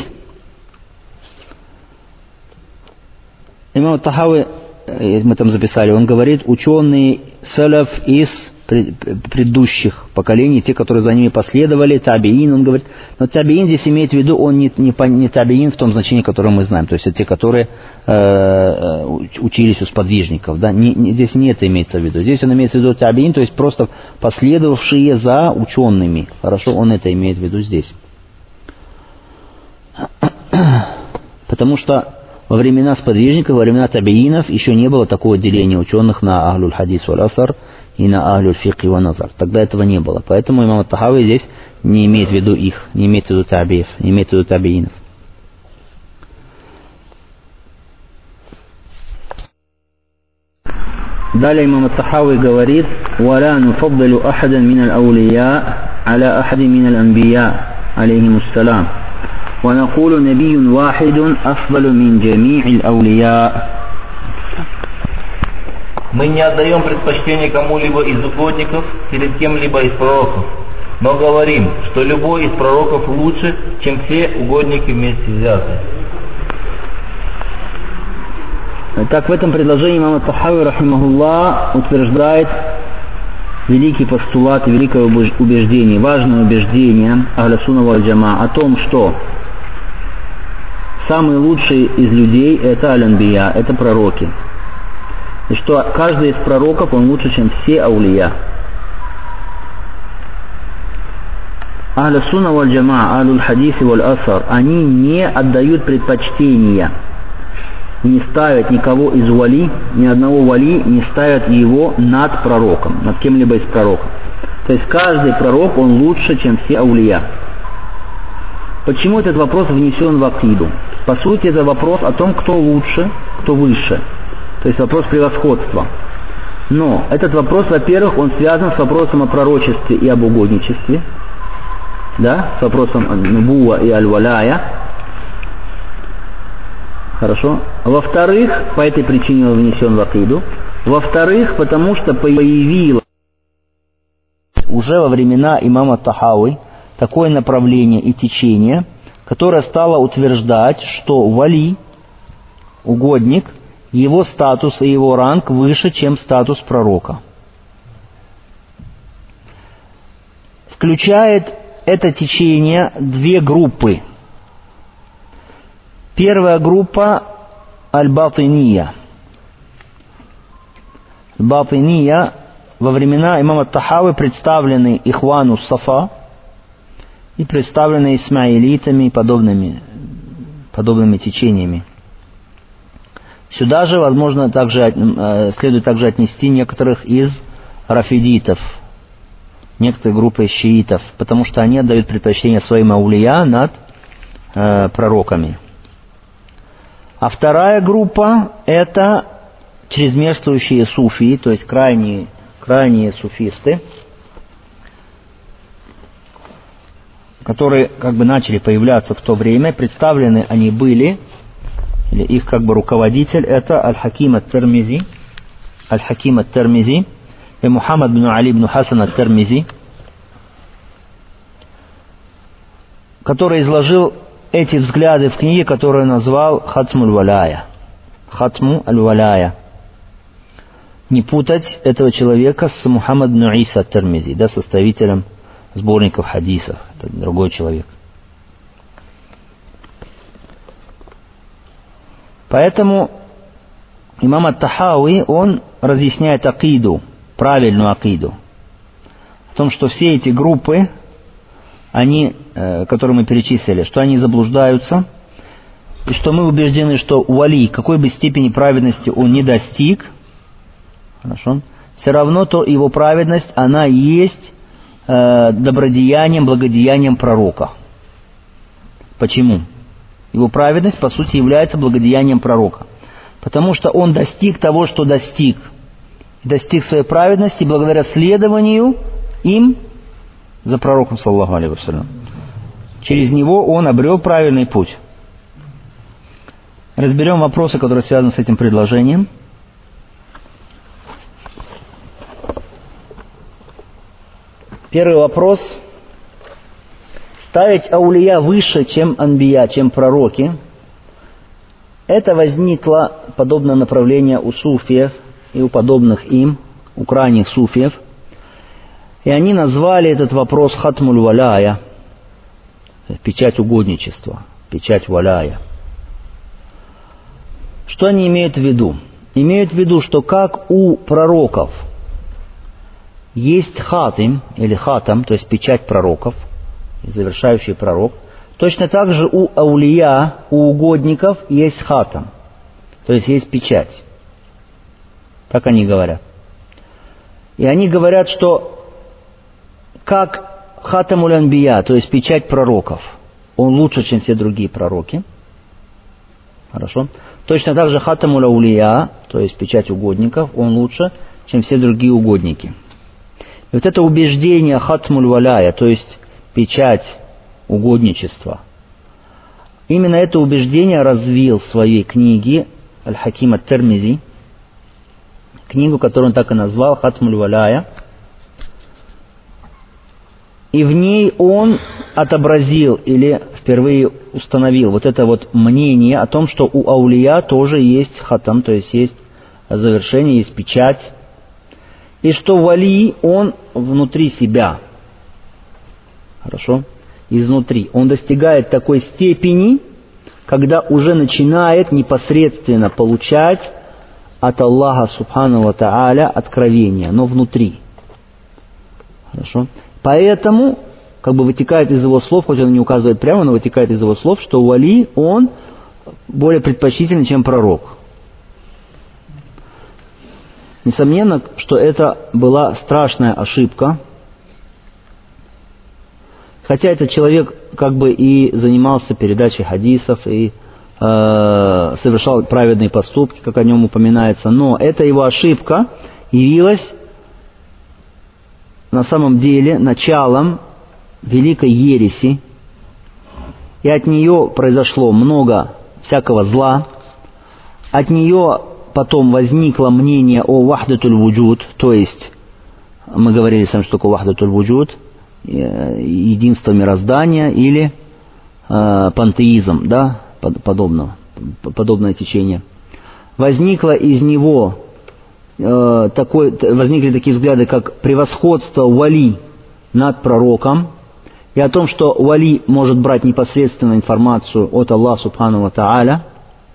S1: Имам Тахави, мы там записали, он говорит, ученые салаф из предыдущих поколений, те, которые за ними последовали, табиин, он говорит, но табиин здесь имеет в виду, он не, не, не табиин в том значении, которое мы знаем, то есть это те, которые э, учились у сподвижников, да? не, не, здесь не это имеется в виду, здесь он имеется в виду табиин, то есть просто последовавшие за учеными, хорошо, он это имеет в виду здесь. Потому что во времена сподвижников, во времена табиинов еще не было такого деления ученых на ахлюль хадис валь асар и на ахлюль фикх ва назар. Тогда этого не было. Поэтому имам Тахави здесь не имеет в виду их, не имеет в виду табиев, не имеет в виду табиинов. Далее имам Тахави говорит: «Валя нуфаддалю ахадан мин аль-аулия аля ахади мин аль-анбия алейхимуссалам. ونقول نبي واحد أفضل من جميع الأولياء».
S2: Мы не отдаем предпочтение кому-либо из угодников перед кем-либо из пророков, но говорим, что любой из пророков лучше, чем все угодники вместе взятые.
S1: Так в этом предложении имам Тахави, рахимахуллах, утверждает великий постулат, великое убеждение, важное убеждение ахля сунна валь джама о том, что самые лучшие из людей — это аль-анбия, это пророки. И что каждый из пророков, он лучше, чем все аулия. Ахлю сунна валь джамаа, ахлю хадис валь асар, они не отдают предпочтения, не ставят никого из вали, ни одного вали не ставят его над пророком, над кем-либо из пророков. То есть каждый пророк, он лучше, чем все аулия. Почему этот вопрос внесен в акиду? По сути, это вопрос о том, кто лучше, кто выше. То есть вопрос превосходства. Но этот вопрос, во-первых, он связан с вопросом о пророчестве и об угодничестве. Да, с вопросом нубуа и аль-валяя. Хорошо. Во-вторых, по этой причине он внесен в акиду. Во-вторых, потому что появилось уже во времена имама Тахауи такое направление и течение, которое стало утверждать, что вали, угодник, его статус и его ранг выше, чем статус пророка. Включает это течение две группы. Первая группа аль-батиния. Батиния во времена имама Тахауи представлены ихвану Сафа и представлены исмаилитами и подобными, подобными течениями. Сюда же, возможно, также, следует также отнести некоторых из рафидитов, некоторые группы шиитов, потому что они отдают предпочтение своим аулия над э, пророками. А вторая группа – это чрезмерствующие суфии, то есть крайние, крайние суфисты, которые как бы начали появляться в то время. Представлены они были, или их как бы руководитель, это Аль-Хаким ат-Тирмизи, Аль-Хаким ат-Тирмизи и Мухаммад бин Али бин Хасан ат-Тирмизи, который изложил эти взгляды в книге, которую назвал Хатму аль-Валяя. Хатму аль-Валяя. Не путать этого человека с Мухаммад бин Иса ат-Тирмизи, да, составителем сборников хадисов. Это другой человек. Поэтому имам ат-Тахауи, он разъясняет акиду, правильную акиду, о том, что все эти группы, они, э, которые мы перечислили, что они заблуждаются, и что мы убеждены, что вали, какой бы степени праведности он не достиг, хорошо, все равно то его праведность, она есть э, добродеянием, благодеянием пророка. Почему? Его праведность, по сути, является благодеянием пророка. Потому что он достиг того, что достиг. Достиг своей праведности благодаря следованию им за пророком, саллаллаху алейхи вассалям. Через него он обрел правильный путь. Разберем вопросы, которые связаны с этим предложением. Первый вопрос. Ставить аулия выше, чем анбия, чем пророки, это возникло подобное направление у суфиев и у подобных им, у крайних суфиев. И они назвали этот вопрос хатмуль валяя, печать угодничества, печать валяя. Что они имеют в виду? Имеют в виду, что как у пророков есть хатим или хатам, то есть печать пророков, завершающий пророк, точно так же у аулия, у угодников есть хатам, то есть есть печать. Так они говорят. И они говорят, что как хатамуль анбия, то есть печать пророков, он лучше, чем все другие пророки. Хорошо. Точно так же хатамуль аулия, то есть печать угодников, он лучше, чем все другие угодники. И вот это убеждение хатмуль валяя, то есть печать угодничества, именно это убеждение развил в своей книге Аль-Хаким ат-Тирмизи, книгу, которую он так и назвал Хатмуль валяя. И в ней он отобразил или впервые установил вот это вот мнение о том, что у аулия тоже есть хатам, то есть есть завершение, есть печать, и что вали он внутри себя. Хорошо? Изнутри. Он достигает такой степени, когда уже начинает непосредственно получать от Аллаха Субхану ва Тааля откровение, но внутри. Хорошо? Поэтому, как бы вытекает из его слов, хоть он не указывает прямо, но вытекает из его слов, что вали, он более предпочтительный, чем пророк. Несомненно, что это была страшная ошибка. Хотя этот человек как бы и занимался передачей хадисов, и э, совершал праведные поступки, как о нем упоминается, но эта его ошибка явилась на самом деле началом великой ереси, и от нее произошло много всякого зла, от нее потом возникло мнение о вахдатуль вуджуд, то есть мы говорили с вами, что такое вахдатуль вуджуд, единство мироздания или э, пантеизм, да, подобного, подобное течение. Возникло из него э, такой, возникли такие взгляды, как превосходство вали над пророком, и о том, что вали может брать непосредственно информацию от Аллаха Субхану ва Тааля.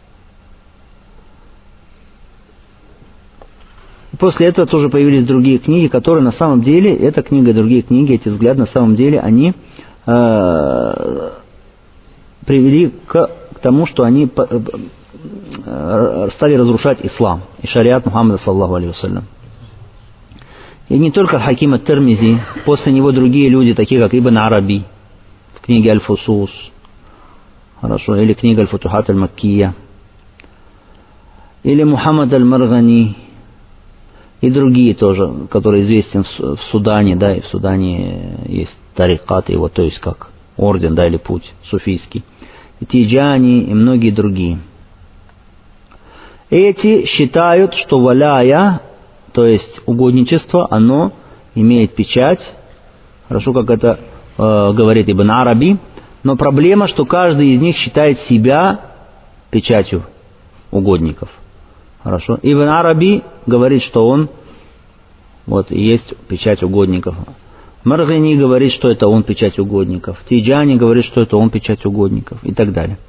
S1: После этого тоже появились другие книги, которые на самом деле, эта книга и другие книги, эти взгляды, на самом деле, они э, привели к, к тому, что они по, э, стали разрушать ислам и шариат Мухаммада саллаллаху алейхи вассалям. И не только Хаким ат-Тирмизи, после него другие люди, такие как Ибн Араби, в книге Аль-Фусус, хорошо, или книга Аль-Футухат аль-Маккия, или Мухаммад аль-Маргани, и другие тоже, которые известны в, в Судане, да, и в Судане есть тарикат его, то есть как орден, да, или путь суфийский, и Тиджани, и многие другие. Эти считают, что валяя, то есть угодничество, оно имеет печать, хорошо, как это э, говорит Ибн Араби, но проблема, что каждый из них считает себя печатью угодников. Хорошо. Ибн Араби говорит, что он вот и есть печать угодников. Маргани говорит, что это он печать угодников. Тиджани говорит, что это он печать угодников и так далее.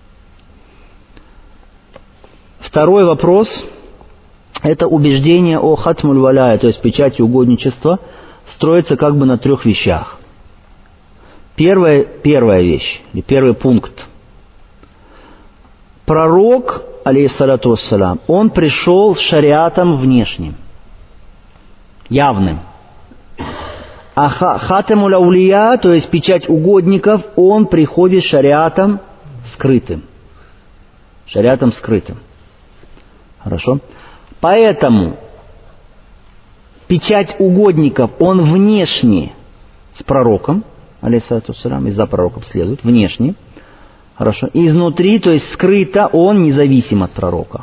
S1: Второй вопрос – это убеждение о хатмуль валяя, то есть печати угодничества, строится как бы на трех вещах. Первая, первая вещь, или первый пункт. Пророк, алейхиссалату вассалям, он пришел с шариатом внешним, явным. А хатамуль аулия, то есть печать угодников, он приходит с шариатом скрытым. Шариатом скрытым. Хорошо? Поэтому печать угодников, он внешне с пророком, алейхиссалату вассалям, из-за пророков следует, внешне. Хорошо. И изнутри, то есть скрыто, он независим от пророка.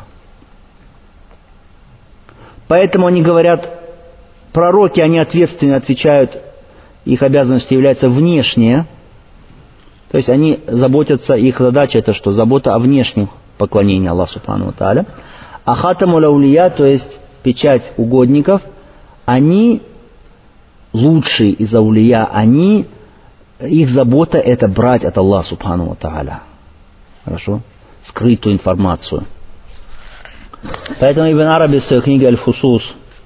S1: Поэтому они говорят, пророки, они ответственно отвечают, их обязанностью является внешнее. То есть они заботятся, их задача это что? Забота о внешнем поклонении Аллаху Субхану ва Тааля. А хатамуль аулия, то есть печать угодников, они лучшие из аулия, они... Их забота это брать от Аллаха Субхану ва Тааля. Хорошо? Скрытую информацию. Поэтому Ибн Араби в своей книге Аль-Фусус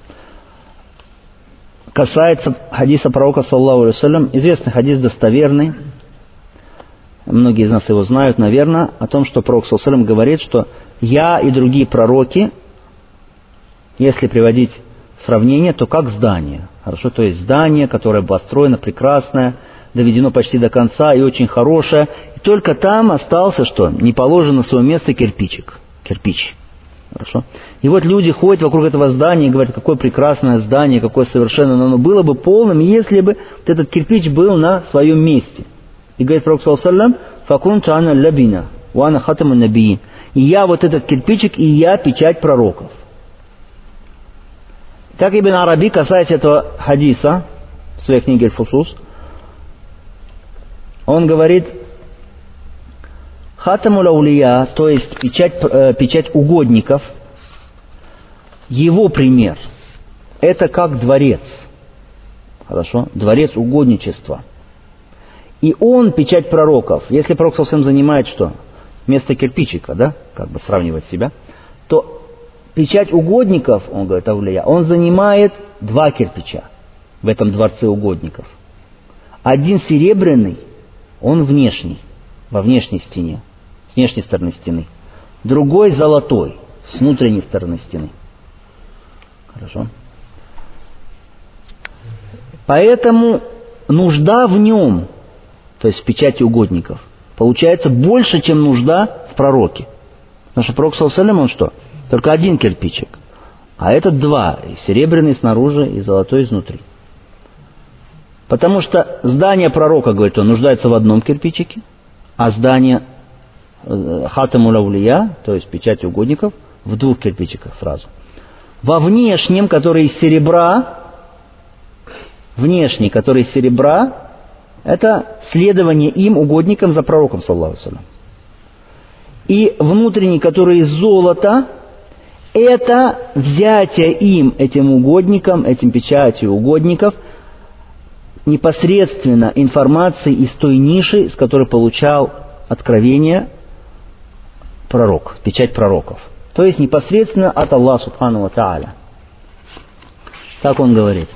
S1: касается хадиса пророка саллаллаху алейхи вассалям, известный хадис достоверный, многие из нас его знают, наверное, о том, что пророк саллаллаху алейхи вассалям говорит, что я и другие пророки, если приводить сравнение, то как здание. Хорошо? То есть здание, которое построено, прекрасное, доведено почти до конца и очень хорошее. И только там остался что? Не положен на свое место кирпичик. Кирпич. Хорошо? И вот люди ходят вокруг этого здания и говорят, какое прекрасное здание, какое совершенно, но оно было бы полным, если бы вот этот кирпич был на своем месте. И говорит пророк саллаллаху алейхи вассалям, «Факунту ана лабина, ва ана хатамун набиин». И я вот этот кирпичик, и я печать пророков. Так Ибн Араби касается этого хадиса в своей книге Аль-Фусус. Он говорит, хатамуль аулия, то есть печать, э, печать угодников, его пример, это как дворец. Хорошо? Дворец угодничества. И он печать пророков. Если пророк совсем занимает что? Место кирпичика, да? Как бы сравнивать себя. То печать угодников, он говорит, аулия, он занимает два кирпича в этом дворце угодников. Один серебряный, он внешний, во внешней стене, с внешней стороны стены. Другой золотой, с внутренней стороны стены. Хорошо? Поэтому нужда в нем, то есть в печати угодников, получается больше, чем нужда в пророке. Потому что пророк, саллаллаху алейхи ва саллям, он что? Только один кирпичик. А этот два, и серебряный снаружи, и золотой изнутри. Потому что здание пророка, говорит он, нуждается в одном кирпичике, а здание хатамуль аулия, то есть печати угодников, в двух кирпичиках сразу. Во внешнем, который из серебра, внешний, который из серебра, это следование им, угодникам, за пророком, саллаллаху алейхи ва саллям. И внутренний, который из золота, это взятие им, этим угодникам, этим печатью угодников, непосредственно информации из той ниши, с которой получал откровение пророк, печать пророков. То есть непосредственно от Аллаха субхану ва тааля. Так он говорит.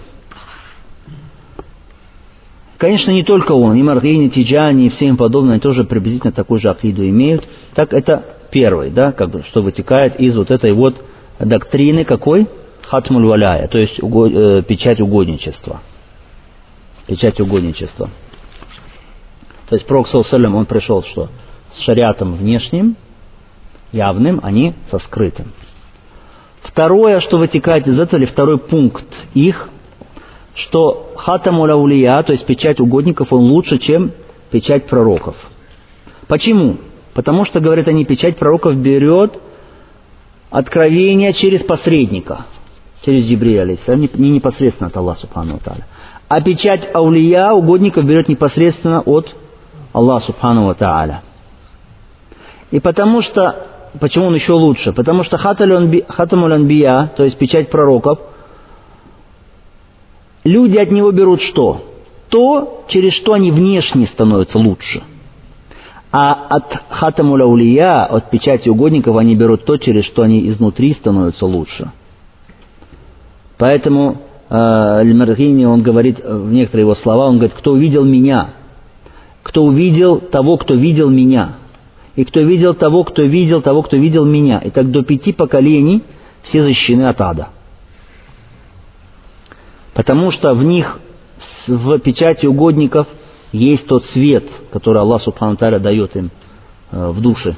S1: Конечно, не только он, и Мардини, Тиджани, и все им подобные тоже приблизительно такую же акиду имеют. Так это первый, да, как бы, что вытекает из вот этой вот доктрины какой? Хатмуль валяя, то есть угод, э, печать угодничества. Печать угодничества. То есть пророк, саллаллаху алейхи ва саллям, он пришел что? С шариатом внешним, явным, а не со скрытым. Второе, что вытекает из этого, или второй пункт их, что хатамуль аулия, то есть печать угодников, он лучше, чем печать пророков. Почему? Потому что, говорят они, печать пророков берет откровение через посредника, через Джибриля, алейхиссалям, не непосредственно от Аллаха субхану ва тааля. А печать аулия, угодников, берет непосредственно от Аллаха субхану ва тааля. И потому что, почему он еще лучше? Потому что хатамуль анбия, то есть печать пророков, люди от него берут что? То, через что они внешне становятся лучше. А от хатамуль аулия, от печати угодников, они берут то, через что они изнутри становятся лучше. Поэтому э, Аль-Маргини, он говорит, в некоторые его слова, он говорит, кто увидел меня, кто увидел того, кто видел меня, и кто видел того, кто видел того, кто видел меня. И так до пяти поколений все защищены от ада. Потому что в них, в печати угодников, есть тот свет, который Аллах субхану тааля дает им э, в душе.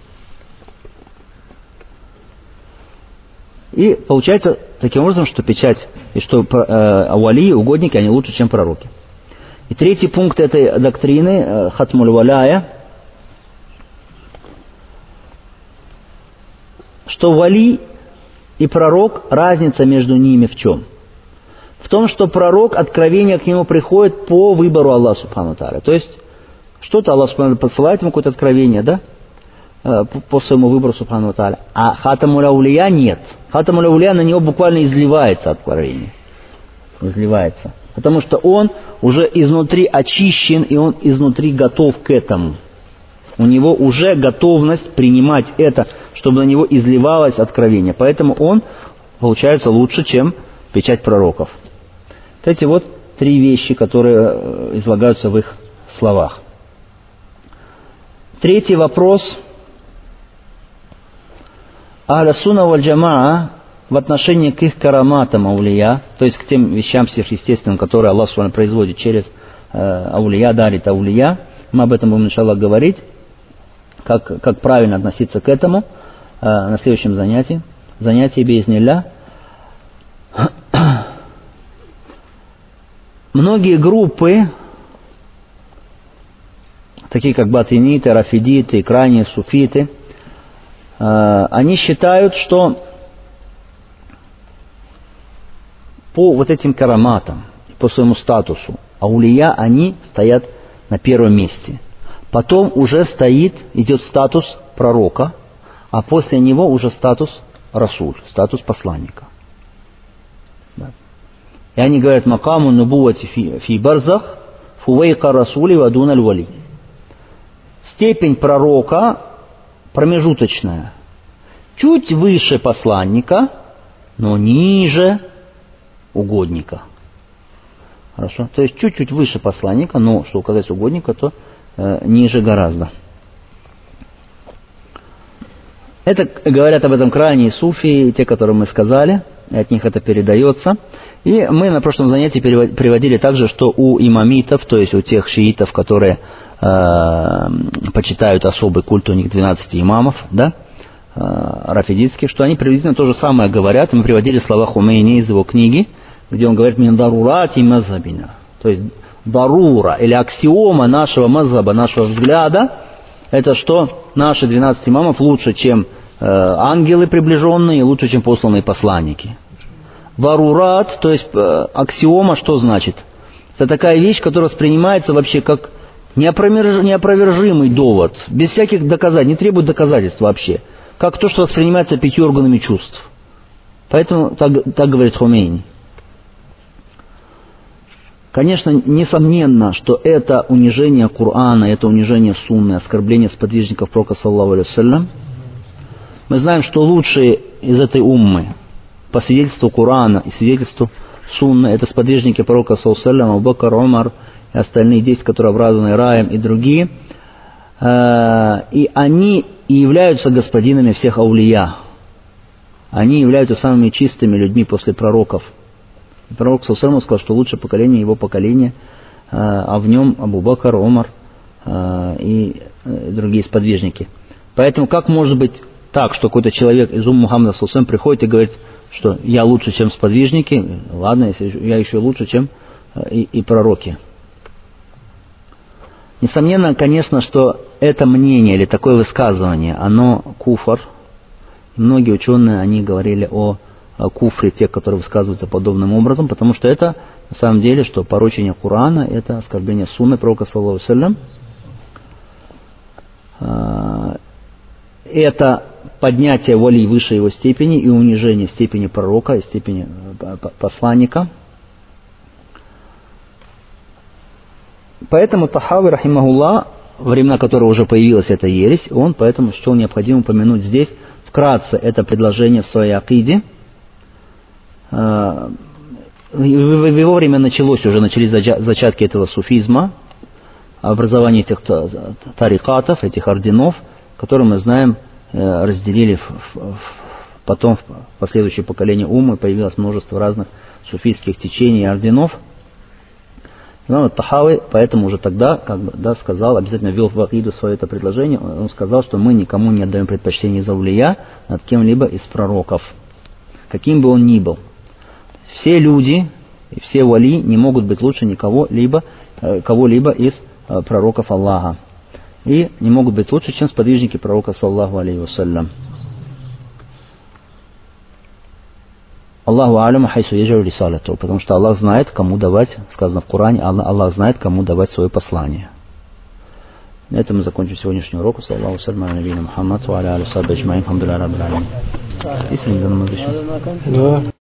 S1: И получается таким образом, что печать, и что э, ауалии, угодники, они лучше, чем пророки. И третий пункт этой доктрины, э, хатмуль валяя, что вали и пророк, разница между ними в чем? В том, что пророк, откровение к нему приходит по выбору Аллаха субхану тааля. То есть, что-то Аллах субхану тааля посылает ему какое-то откровение, да? По, по своему выбору субхану тааля. А хатамуль аулия нет. Хатамуль аулия, на него буквально изливается откровение. Изливается. Потому что он уже изнутри очищен, и он изнутри готов к этому. У него уже готовность принимать это, чтобы на него изливалось откровение. Поэтому он получается лучше, чем печать пророков. Вот эти вот три вещи, которые излагаются в их словах. Третий вопрос. Ахля сунна валь джамаа в отношении к их караматам аулия, то есть к тем вещам сверхъестественным, которые Аллах субхану производит через э, аулия, дарит аулия. Мы об этом будем, иншаллах, говорить, как, как правильно относиться к этому э, на следующем занятии. Занятие биизнилля. Многие группы, такие как батиниты, рафидиты, крайние суфиты, э, они считают, что по вот этим караматам, по своему статусу, аулия, они стоят на первом месте. Потом уже стоит, идет статус пророка, а после него уже статус расуль, статус посланника. Да. И они говорят, макаму нубувати фи, фи барзах, фувейка расули вадун аль-вали. Степень пророка промежуточная, чуть выше посланника, но ниже угодника. Хорошо? То есть чуть-чуть выше посланника, но что указать угодника, то э, ниже гораздо. Это говорят об этом крайние суфии, те, которые мы сказали, и от них это передается. И мы на прошлом занятии приводили также, что у имамитов, то есть у тех шиитов, которые э, почитают особый культ, у них двенадцать имамов, да, э, рафидитских, что они приблизительно то же самое говорят. Мы приводили слова Хумейни из его книги, где он говорит «мин дарурати мазхабина». То есть дарура или аксиома нашего мазхаба, нашего взгляда, это что наши двенадцать имамов лучше, чем э, ангелы приближенные, лучше, чем посланные посланники. Варурат, то есть э, аксиома, что значит? Это такая вещь, которая воспринимается вообще как неопроверж... неопровержимый довод, без всяких доказательств, не требует доказательств вообще, как то, что воспринимается пятью органами чувств. Поэтому так, так говорит Хумейни. Конечно, несомненно, что это унижение Корана, это унижение сунны, оскорбление сподвижников пророка саллаллаху алейхи вассалям. Мы знаем, что лучшие из этой уммы, по свидетельству Корана и свидетельству сунны, это сподвижники пророка саллаллаху алейхи вассалям, Абу Бакр, Умар и остальные десять, которые обрадованы раем, и другие. И они и являются господинами всех аулия. Они являются самыми чистыми людьми после пророков. Пророк саллаллаху алейхи вассалям сказал, что лучшее поколение его поколение, а в нем Абу Бакр, Умар и другие сподвижники. Поэтому как может быть так, что какой-то человек из уммы Мухаммада саллаллаху алейхи вассалям приходит и говорит, что я лучше, чем сподвижники, ладно, если я еще лучше, чем и, и пророки. Несомненно, конечно, что это мнение или такое высказывание, оно куфр. Многие ученые, они говорили о куфре тех, которые высказываются подобным образом, потому что это на самом деле, что порочение Корана, это оскорбление сунны пророка саллаллаху алейхи вассалям. Это поднятие вали выше его степени и унижение степени пророка и степени посланника. Поэтому Тахави, рахимахуллах, во времена которого уже появилась эта ересь, он поэтому счел необходимым упомянуть здесь вкратце это предложение в своей акиде. В его время началось уже, начались зачатки этого суфизма, образование этих тарикатов, этих орденов, которые мы знаем, разделили в, в, потом в последующее поколение уммы, появилось множество разных суфийских течений и орденов. Имам Тахави поэтому уже тогда, как бы, да, сказал, обязательно ввел в акиду свое это предложение, он сказал, что мы никому не отдаем предпочтение из аулия над кем-либо из пророков, каким бы он ни был. Все люди и все вали не могут быть лучше никого либо, кого-либо из пророков Аллаха. И не могут быть лучше, чем сподвижники пророка саллаллаху алейхи вассалям. Аллаху алям хайсу яджалу рисалату, потому что Аллах знает, кому давать, сказано в Коране, Аллах знает, кому давать свое послание. На этом мы закончим сегодняшний урок. Саллаллаху салям аля набийина Мухаммад ва аля алихи ва сахбихи аджмаин. Алхамдулиллахи раббил алямин.